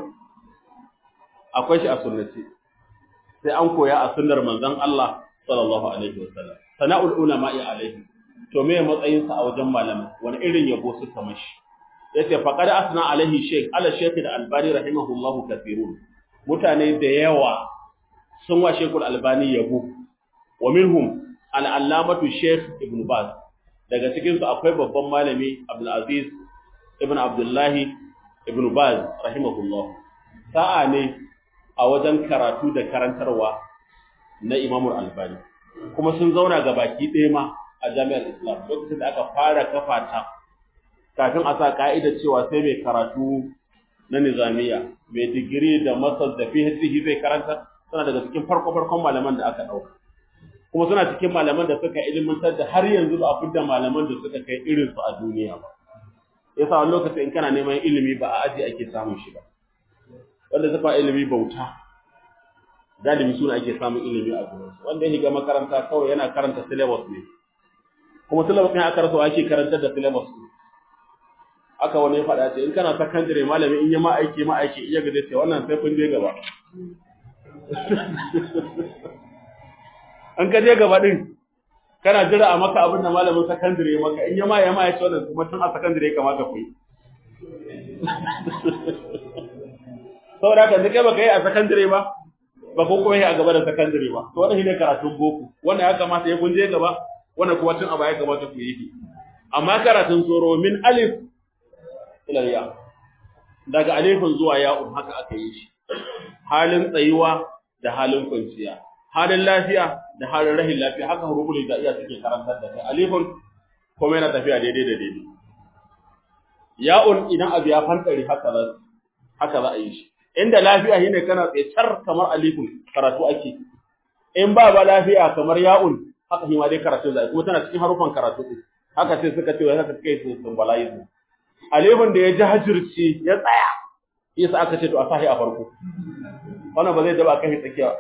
akwai shi a sunnati sai an koya a sunnar manzon Allah sallallahu alaihi wasallam sana'ul ulama'i alaihi to me matsayin sa a wajen malamai wani irin yabo suka mashi yace faqad asna alaihi shaykh ala shaykh al-albani rahimahullahu kathirun mutane da yawa sun wa shaykh al-albani yabo wa minhum al-allamatu shaykh ibn baz daga cikin su akwai babban malami abdul aziz ibn abdullah ibn baz rahimahullahu sa'a ne a wajen karatu da karantarwa na imam al-albani kuma sun zauna ga baki ɗaya ma a jami'ar Islam lokacin da aka fara kafa ta kafin a sa ka'ida cewa sai mai karatu na nizamiya mai digiri da masar da PhD zai karanta suna daga cikin farko farkon malaman da aka dauka kuma suna cikin malaman da suka ilimantar da har yanzu ba a fidda malaman da suka kai irin su a duniya ba yasa wani lokaci in kana neman ilimi ba a aji ake samun shi ba wanda suka ilimi bauta galibi suna ake samun ilimi a gurin wanda ya shiga makaranta kawai yana karanta syllabus ne kuma syllabus ne aka rasa ake karantar da syllabus ne aka wani ya faɗa ce in kana secondary malami in yi ma aiki ma aiki iya gaje ce wannan sai kun je gaba an ka je gaba din kana jira a maka abin da malamin sakandare maka in yama yama ya ce wannan kuma tun a sakandare kamata ku yi saboda kan kai baka yi a sakandare ba ba ko kuma yi a gaba da sakandare ba to wannan shine karatun boko wannan ya kamata ya kun je gaba wannan kuma tun a baya kamata ku yi amma karatun tsoro min alif ila ya daga alifin zuwa ya'un haka aka yi shi halin tsayuwa da halin kwanciya halin lafiya da halin rahin lafiya haka huruful hijaiya suke karantar da kai alifun kuma yana tafiya daidai da daidai ya'un idan abu ya fantare haka za haka za a yi shi inda lafiya shine kana tsaye tar kamar alifun karatu ake in ba ba lafiya kamar ya'un haka shi ma dai karatu za kuma tana cikin harufan karatu haka sai suka ce haka kai su symbolize alifun da ya ji hajirci ya tsaya yasa aka ce to a sahi a farko wannan ba zai daba kai tsakiya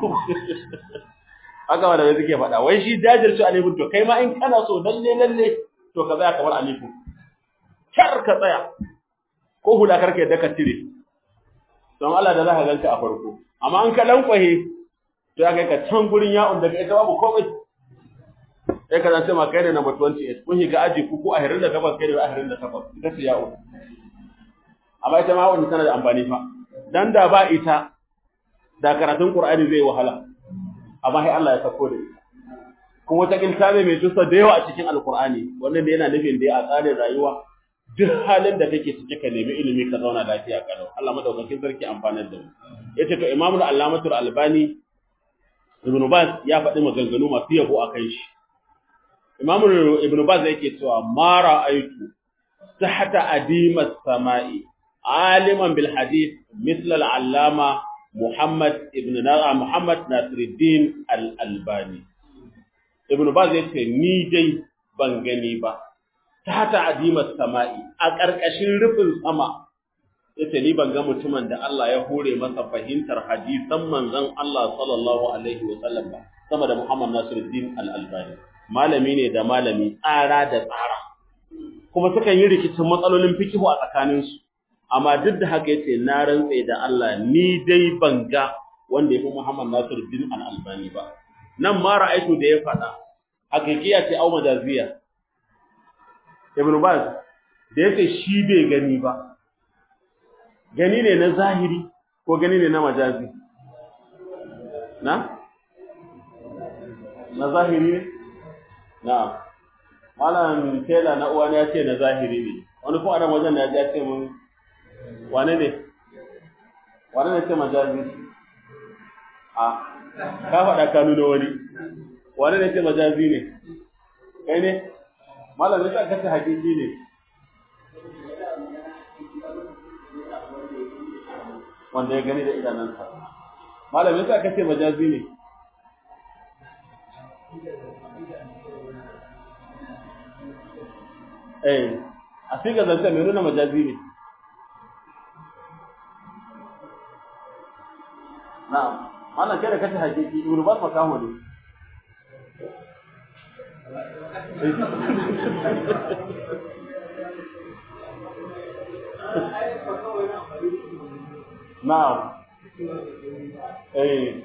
haka wanda zai suke faɗa wai shi jajirce alifun to kai ma in kana so lalle lalle to ka tsaya kamar alifun kar ka tsaya ko hula karka yadda ka tire don Allah da za ka ganka a farko amma an ka lankwahe to ya kai ka can gurin ya'un daga ita babu komai sai ka zance ma kai ne number twenty-eight kun shiga aji ku ko a hirin da takwas kai ne a hirin da takwas ita ce ya'un amma ita ma wannan tana da amfani fa dan da ba ita da karatun Qur'ani zai wahala amma sai Allah ya sako da ita kuma ta kilta ne mai tusa da yawa a cikin Al-Qur'ani wannan da yana nufin da a tsarin rayuwa duk halin da kake cike ka nemi ilimi ka zauna lafiya kalau Allah madaukakin sarki amfanar da mu yace to Imam Al-Allamatul Albani Ibn Baz ya faɗi maganganu masu yabo akan shi Imam Ibn Baz yake cewa ma ra'aytu tahta adimas samai aliman bil hadith misl al-allama Muhammad ibn Nara Muhammad Nasiruddin Al-Albani Ibn Baz yace ni dai ban gani ba tahta adimas samai a karkashin rufin sama yace ni ban ga mutumin da Allah ya hore masa fahimtar hadisan manzon Allah sallallahu alaihi wasallam ba sama da Muhammad Nasiruddin Al-Albani malami ne da malami tsara da tsara kuma sukan yi rikicin matsalolin fikihu a tsakaninsu amma duk da haka yace na rantsa da Allah ni dai ban ga wanda yafi Muhammad Nasiruddin Al-Albani ba nan ma ra'aitu da ya faɗa hakikiya ce au majaziya Ibn Baz da yace shi bai gani ba gani ne na zahiri ko gani ne na majazi na na zahiri ne na malam tela na uwa ne yace na zahiri ne wani ko adam wajen da ya ce mun wane ne wane ne ce majazi a ka faɗa ka nuna wani wane ne ce majazi ne kai ne malam ne ka ce hakiki ne wanda ya gani da idanansa malam ne ka ce majazi ne eh a siga zance mai nuna majazi ne na'am wannan kai da kace hakiki ibnu bas makaho ne na'am eh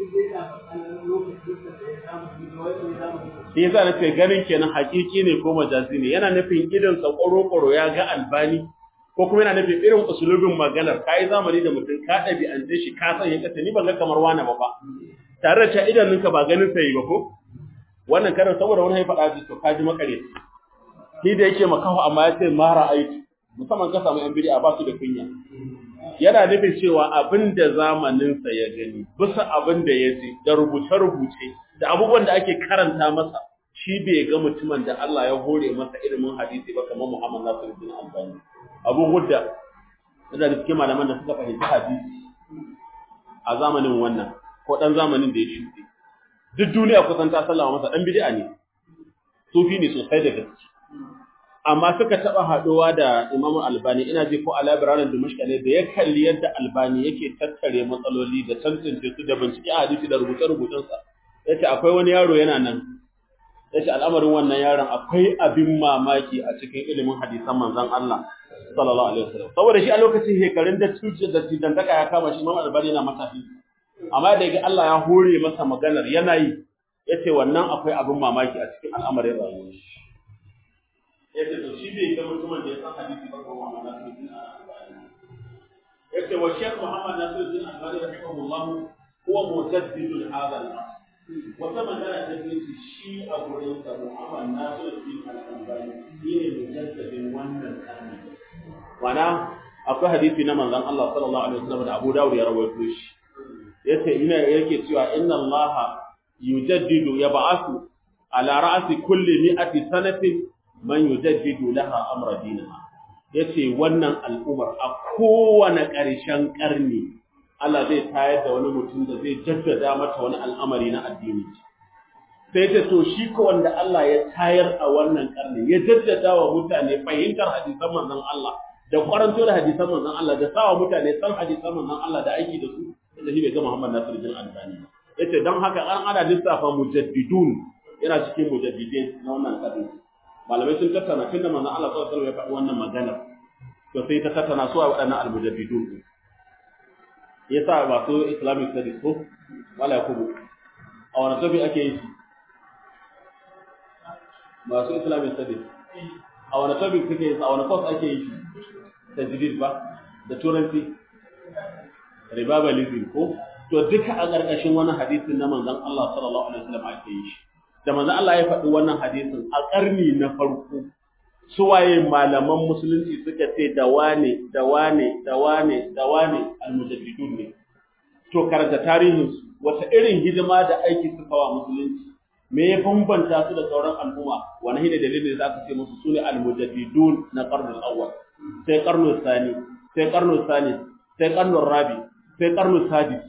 shi yasa nace ganin kenan hakiki ne ko majazi ne yana nufin idan sa koro-koro ya ga Albani ko kuma yana nufin irin usulubin maganar kai zamani da mutum ka dabi an je shi ka san ya kace ni ban ga kamar wani ba ba tare da idanunka ba ganin sai ba ko wannan karar saboda wani ya faɗa ji to ka ji makare shi da yake makaho amma ya ce mara aiki musamman ka samu yan bid'a ba su da kunya yana nufin cewa abinda zamanin sa ya gani bisa abinda ya ji da rubuce-rubuce da abubuwan da ake karanta masa shi bai ga mutumin da Allah ya hore masa ilimin hadisi ba kamar Muhammad Nasiruddin Albani Abu Hudda da cikin malaman da suka fahimci hadisi a zamanin wannan ko dan zamanin da ya shuɗe duk duniya kusan ta sallama masa dan bid'a ne sufi ne sosai da gaske amma suka taba haduwa da Imam Albani ina ji ko Al-Baranin Dimashq ne da ya kalli yadda Albani yake tattare matsaloli da tantance su da bincike hadisi da rubuce-rubucen sa yace akwai wani yaro yana nan yace al'amarin wannan yaron akwai abin mamaki a cikin ilimin hadisan manzon Allah sallallahu alaihi wasallam saboda shi a lokacin hekarun da tuce da tidantaka ya kama shi Imam Albani yana matafi amma da ga Allah ya hore masa maganar yana yi yace wannan akwai abin mamaki a cikin al'amarin rayuwar shi yace to shi bai ga mutumin da ya san hadisi ba ko Muhammad Nasiruddin Albani yace wa Sheikh Muhammad Nasiruddin Albani rahimahullah huwa mujaddid hadha al-asr wata magana ta ce shi a gurin sa Muhammad Nasiruddin Albani shine mujaddidin wannan karni wana akwai hadisi na manzon Allah sallallahu alaihi wasallam da Abu Dawud ya rawaito shi yace ina yake cewa inna Allah yujaddidu yab'athu ala ra'si kulli mi'ati sanatin man yujaddidu laha amra dinaha yace wannan al'umar a kowane ƙarshen ƙarni Allah zai tayar da wani mutum da zai jaddada mata wani al'amari na addini sai ce to shi ko wanda Allah ya tayar a wannan ƙarni ya jaddada wa mutane fahimtar hadisan manzon Allah da kwaranto da hadisan manzon Allah da sawa mutane san hadisan manzon Allah da aiki da su da shi bai ga Muhammad Nasiruddin Albani yace dan haka an ana lissafa mujaddidun yana cikin mujaddidin na wannan karni malamai sun tattauna tunda manzon Allah sallallahu alaihi wasallam ya faɗi wannan magana to sai ta tattauna su a waɗannan almujaddidun yasa masu Islamic studies ko wala yakubu a wannan topic ake yi masu Islamic studies a wannan topic suke yi a wannan course ake yi tajdid ba da turanci ribabalism ko to duka a ƙarƙashin wannan hadisin na manzon Allah sallallahu alaihi wasallam ake yi da manzon Allah ya faɗi wannan hadisin a ƙarni na farko suwaye malaman musulunci suka ce da wane da wane da wane da wane almujaddidun ne to karanta tarihin su wata irin hidima da aiki suka wa musulunci me ya bambanta su da sauran al'umma wani hidda dalilin da aka ce musu sune almujaddidun na qarnul awwal sai qarnul thani sai qarnul thani sai qarnul rabi sai qarnul sadis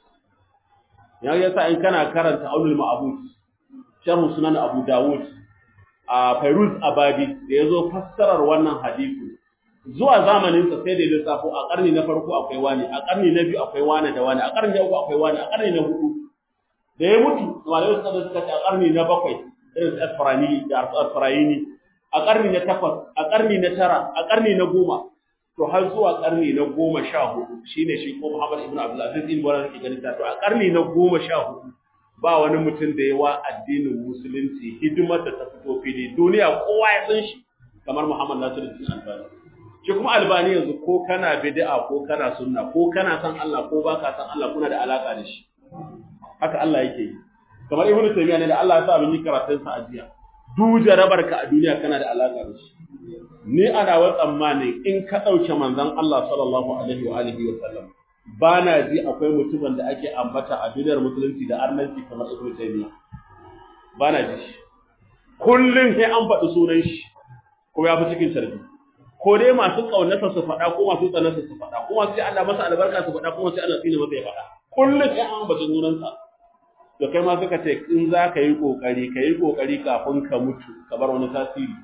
ya yasa in kana karanta aulul ma'bud sharh sunan abu dawud a Fairuz Abadi da yazo fassarar wannan hadisi zuwa zamanin sa sai da lissafo a karni na farko akwai wani a karni na biyu akwai wani da wani a karni na uku akwai wani a karni na hudu da ya mutu malai suka suka ce a karni na bakwai irin Asfarani da Asfarayini a karni na takwas a karni na tara a karni na goma to har zuwa karni na goma sha hudu shine shi ko Muhammad ibn Abdul Aziz ibn Wala ke ganin ta to a karni na goma sha hudu ba wani mutum da yawa addinin musulunci hidimar da ta fito fili duniya kowa ya san shi kamar Muhammad Nasiruddin Albani shi kuma Albani yanzu ko kana bid'a ko kana sunna ko kana san Allah ko baka san Allah kuna da alaka da shi haka Allah yake yi kamar Ibn Taymiyyah ne da Allah ya sa mun yi karatun sa ajiya duje rabarka a duniya kana da alaka da shi ni ana wa tsammani in ka dauke manzon Allah sallallahu alaihi wa alihi wa sallam ba na ji akwai mutumin da ake ambata a duniyar musulunci da arnanci kamar Ibn Taymiyyah ba na ji kullun sai an faɗi sunan shi ko ya fi cikin tarbi ko dai masu kaunarsa su faɗa ko masu tsanarsa su faɗa ko masu sai Allah masa albarka su faɗa ko sai Allah tsine masa ya faɗa kullun sai an ambata sunansa to kai ma suka ce in za ka yi kokari ka yi kokari kafin ka mutu ka bar wani tasiri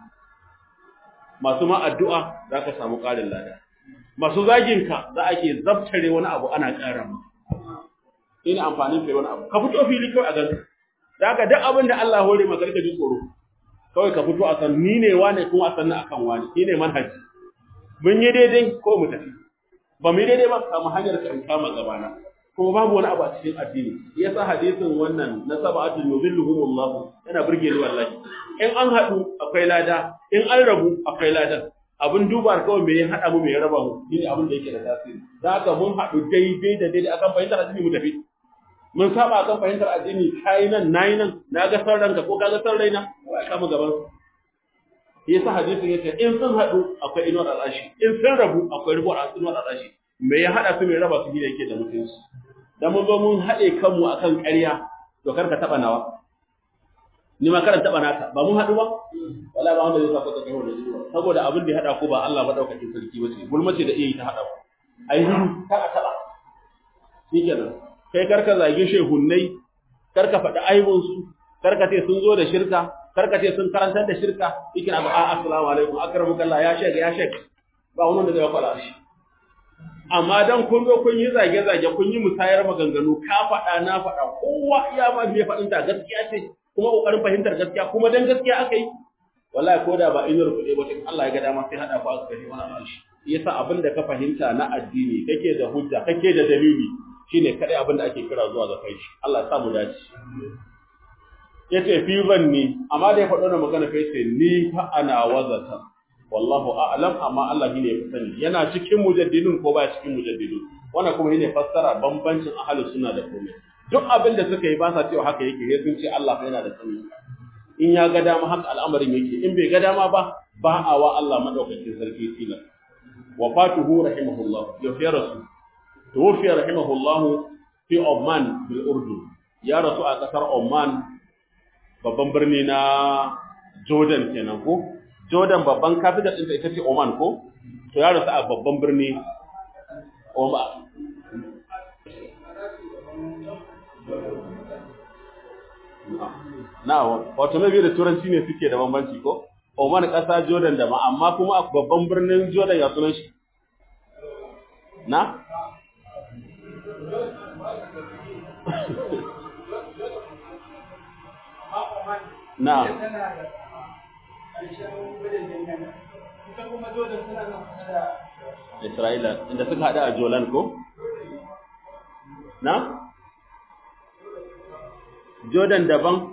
masu ma addu'a za ka samu ƙarin lada masu zaginka za a ke zabtare wani abu ana ƙara mu ina amfanin kai wani abu ka fito fili kawai a ganka da ka duk abin da Allah hore maka ka ji tsoro kawai ka fito a san ni ne wane kuma a san akan wani ni ne manhaji mun yi daidai ko mu tafi ba mu yi daidai ba samu hanyar ka in kama gabana kuma babu wani abu a cikin addini yasa hadisin wannan na sab'atul yuzilluhum Allah yana burge ni wallahi in an haɗu akwai lada in an rabu akwai lada abin duba kawai me ya hada mu me ya raba mu shine abin da yake da tasiri da haka mun hadu daidai da daidai akan fahimtar addini mu tafi mun saba akan fahimtar addini kai nan nayi nan naga san ranka ko kaga san raina wai kama gaban yasa hadisin yace in sun hadu akwai inuwar al'ashi in sun rabu akwai rubuwar inuwar al'ashi me ya hada su me ya raba su gida yake da mutunci dan mun zo mun hade kanmu akan ƙarya to karka taba nawa ni ma karan taba naka ba mun hadu ba wallahi ba wanda zai saka ka kai wannan saboda abin da ya hada ku ba Allah madaukakin sarki bace gulmace da iya yi ta hada ku ai kar a taba shikenan kai karka zage shehunnai karka faɗi aibun su karka ce sun zo da shirka karka ce sun karantar da shirka yake abu a assalamu alaikum akramukallah ya shega ya shega ba wannan da zai fara shi amma dan kun zo kun yi zage zage kun yi musayar maganganu ka faɗa na faɗa kowa iya ma bai faɗin ta gaskiya ce kuma kokarin fahimtar gaskiya kuma dan gaskiya aka yi wallahi ko da ba inuwar kuɗe ba tun Allah ya ga dama sai hada ku aka kai wannan alshi yasa abin da ka fahimta na addini kake da hujja kake da dalili shine kadai abin da ake kira zuwa ga kai shi Allah ya sa mu dace yace fi zanni amma da ya faɗo na magana kai ce ni fa ana wazata wallahu a'lam amma Allah ne ya sani yana cikin mujaddidun ko ba cikin mujaddidun wannan kuma shine fassara bambancin ahlus sunna da komai duk abin da suka yi ba sa cewa haka yake sai sun ce Allah fa yana da sani in ya ga dama haka al'amarin yake in bai ga dama ba ba a wa Allah madaukakin sarki tila wafatuhu rahimahullah ya fi rasu tuwfi rahimahullah fi Oman bil Urdun ya rasu a kasar Oman babban birni na Jordan kenan ko Jordan babban capital din ita ce Oman ko to ya rasu a babban birni Oman na wato mai da turanci ne suke da bambanci ko Oman ƙasa Jordan da ma amma kuma a babban birnin Jordan ya sunan shi na na Isra'ila inda suka hada a Jolan ko na Jordan daban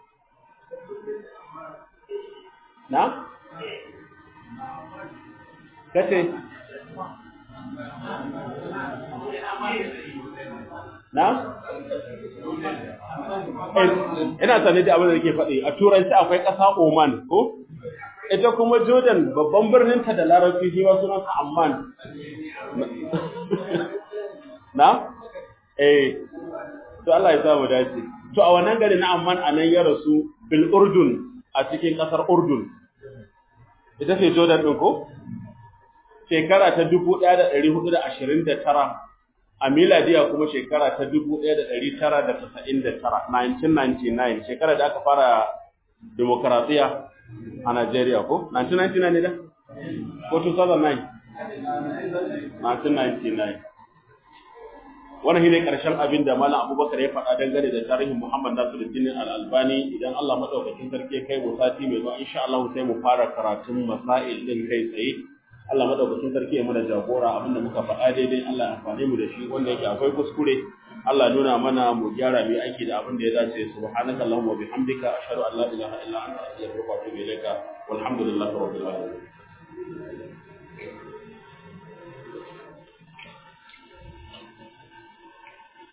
na kace na ina sane da abin da nake faɗi a turanci akwai ƙasa Oman ko ita kuma Jordan babban birnin ta da Larabci shi ma sunan sa Amman na eh to Allah ya sa mu dace to a wannan gari na Amman anan ya rasu bil Urdun a cikin ƙasar Urdun ita ce Jordan ɗin ko shekara ta dubu ɗaya da ɗari hudu da ashirin da tara a miladiya kuma shekara ta dubu ɗaya da ɗari tara da tasa'in da tara nineteen ninety-nine shekara da aka fara demokaratiya a Najeriya ko nineteen ninety-nine ne da ko two thousand nine nineteen ninety-nine wannan shine karshen abin da Malam Abubakar ya faɗa dangane da tarihin Muhammad Nasiruddin Al-Albani idan Allah madaukakin sarki kai mu sati mai zuwa insha Allah sai mu fara karatun masail din kai tsaye Allah madaukakin sarki ya mana jagora abinda muka faɗa daidai Allah ya amfane mu da shi wanda yake akwai kuskure Allah nuna mana mu gyara mu aiki da abin da ya dace subhanaka allahumma wa bihamdika ashhadu an la ilaha illa anta astaghfiruka wa atubu ilaika walhamdulillahi rabbil alamin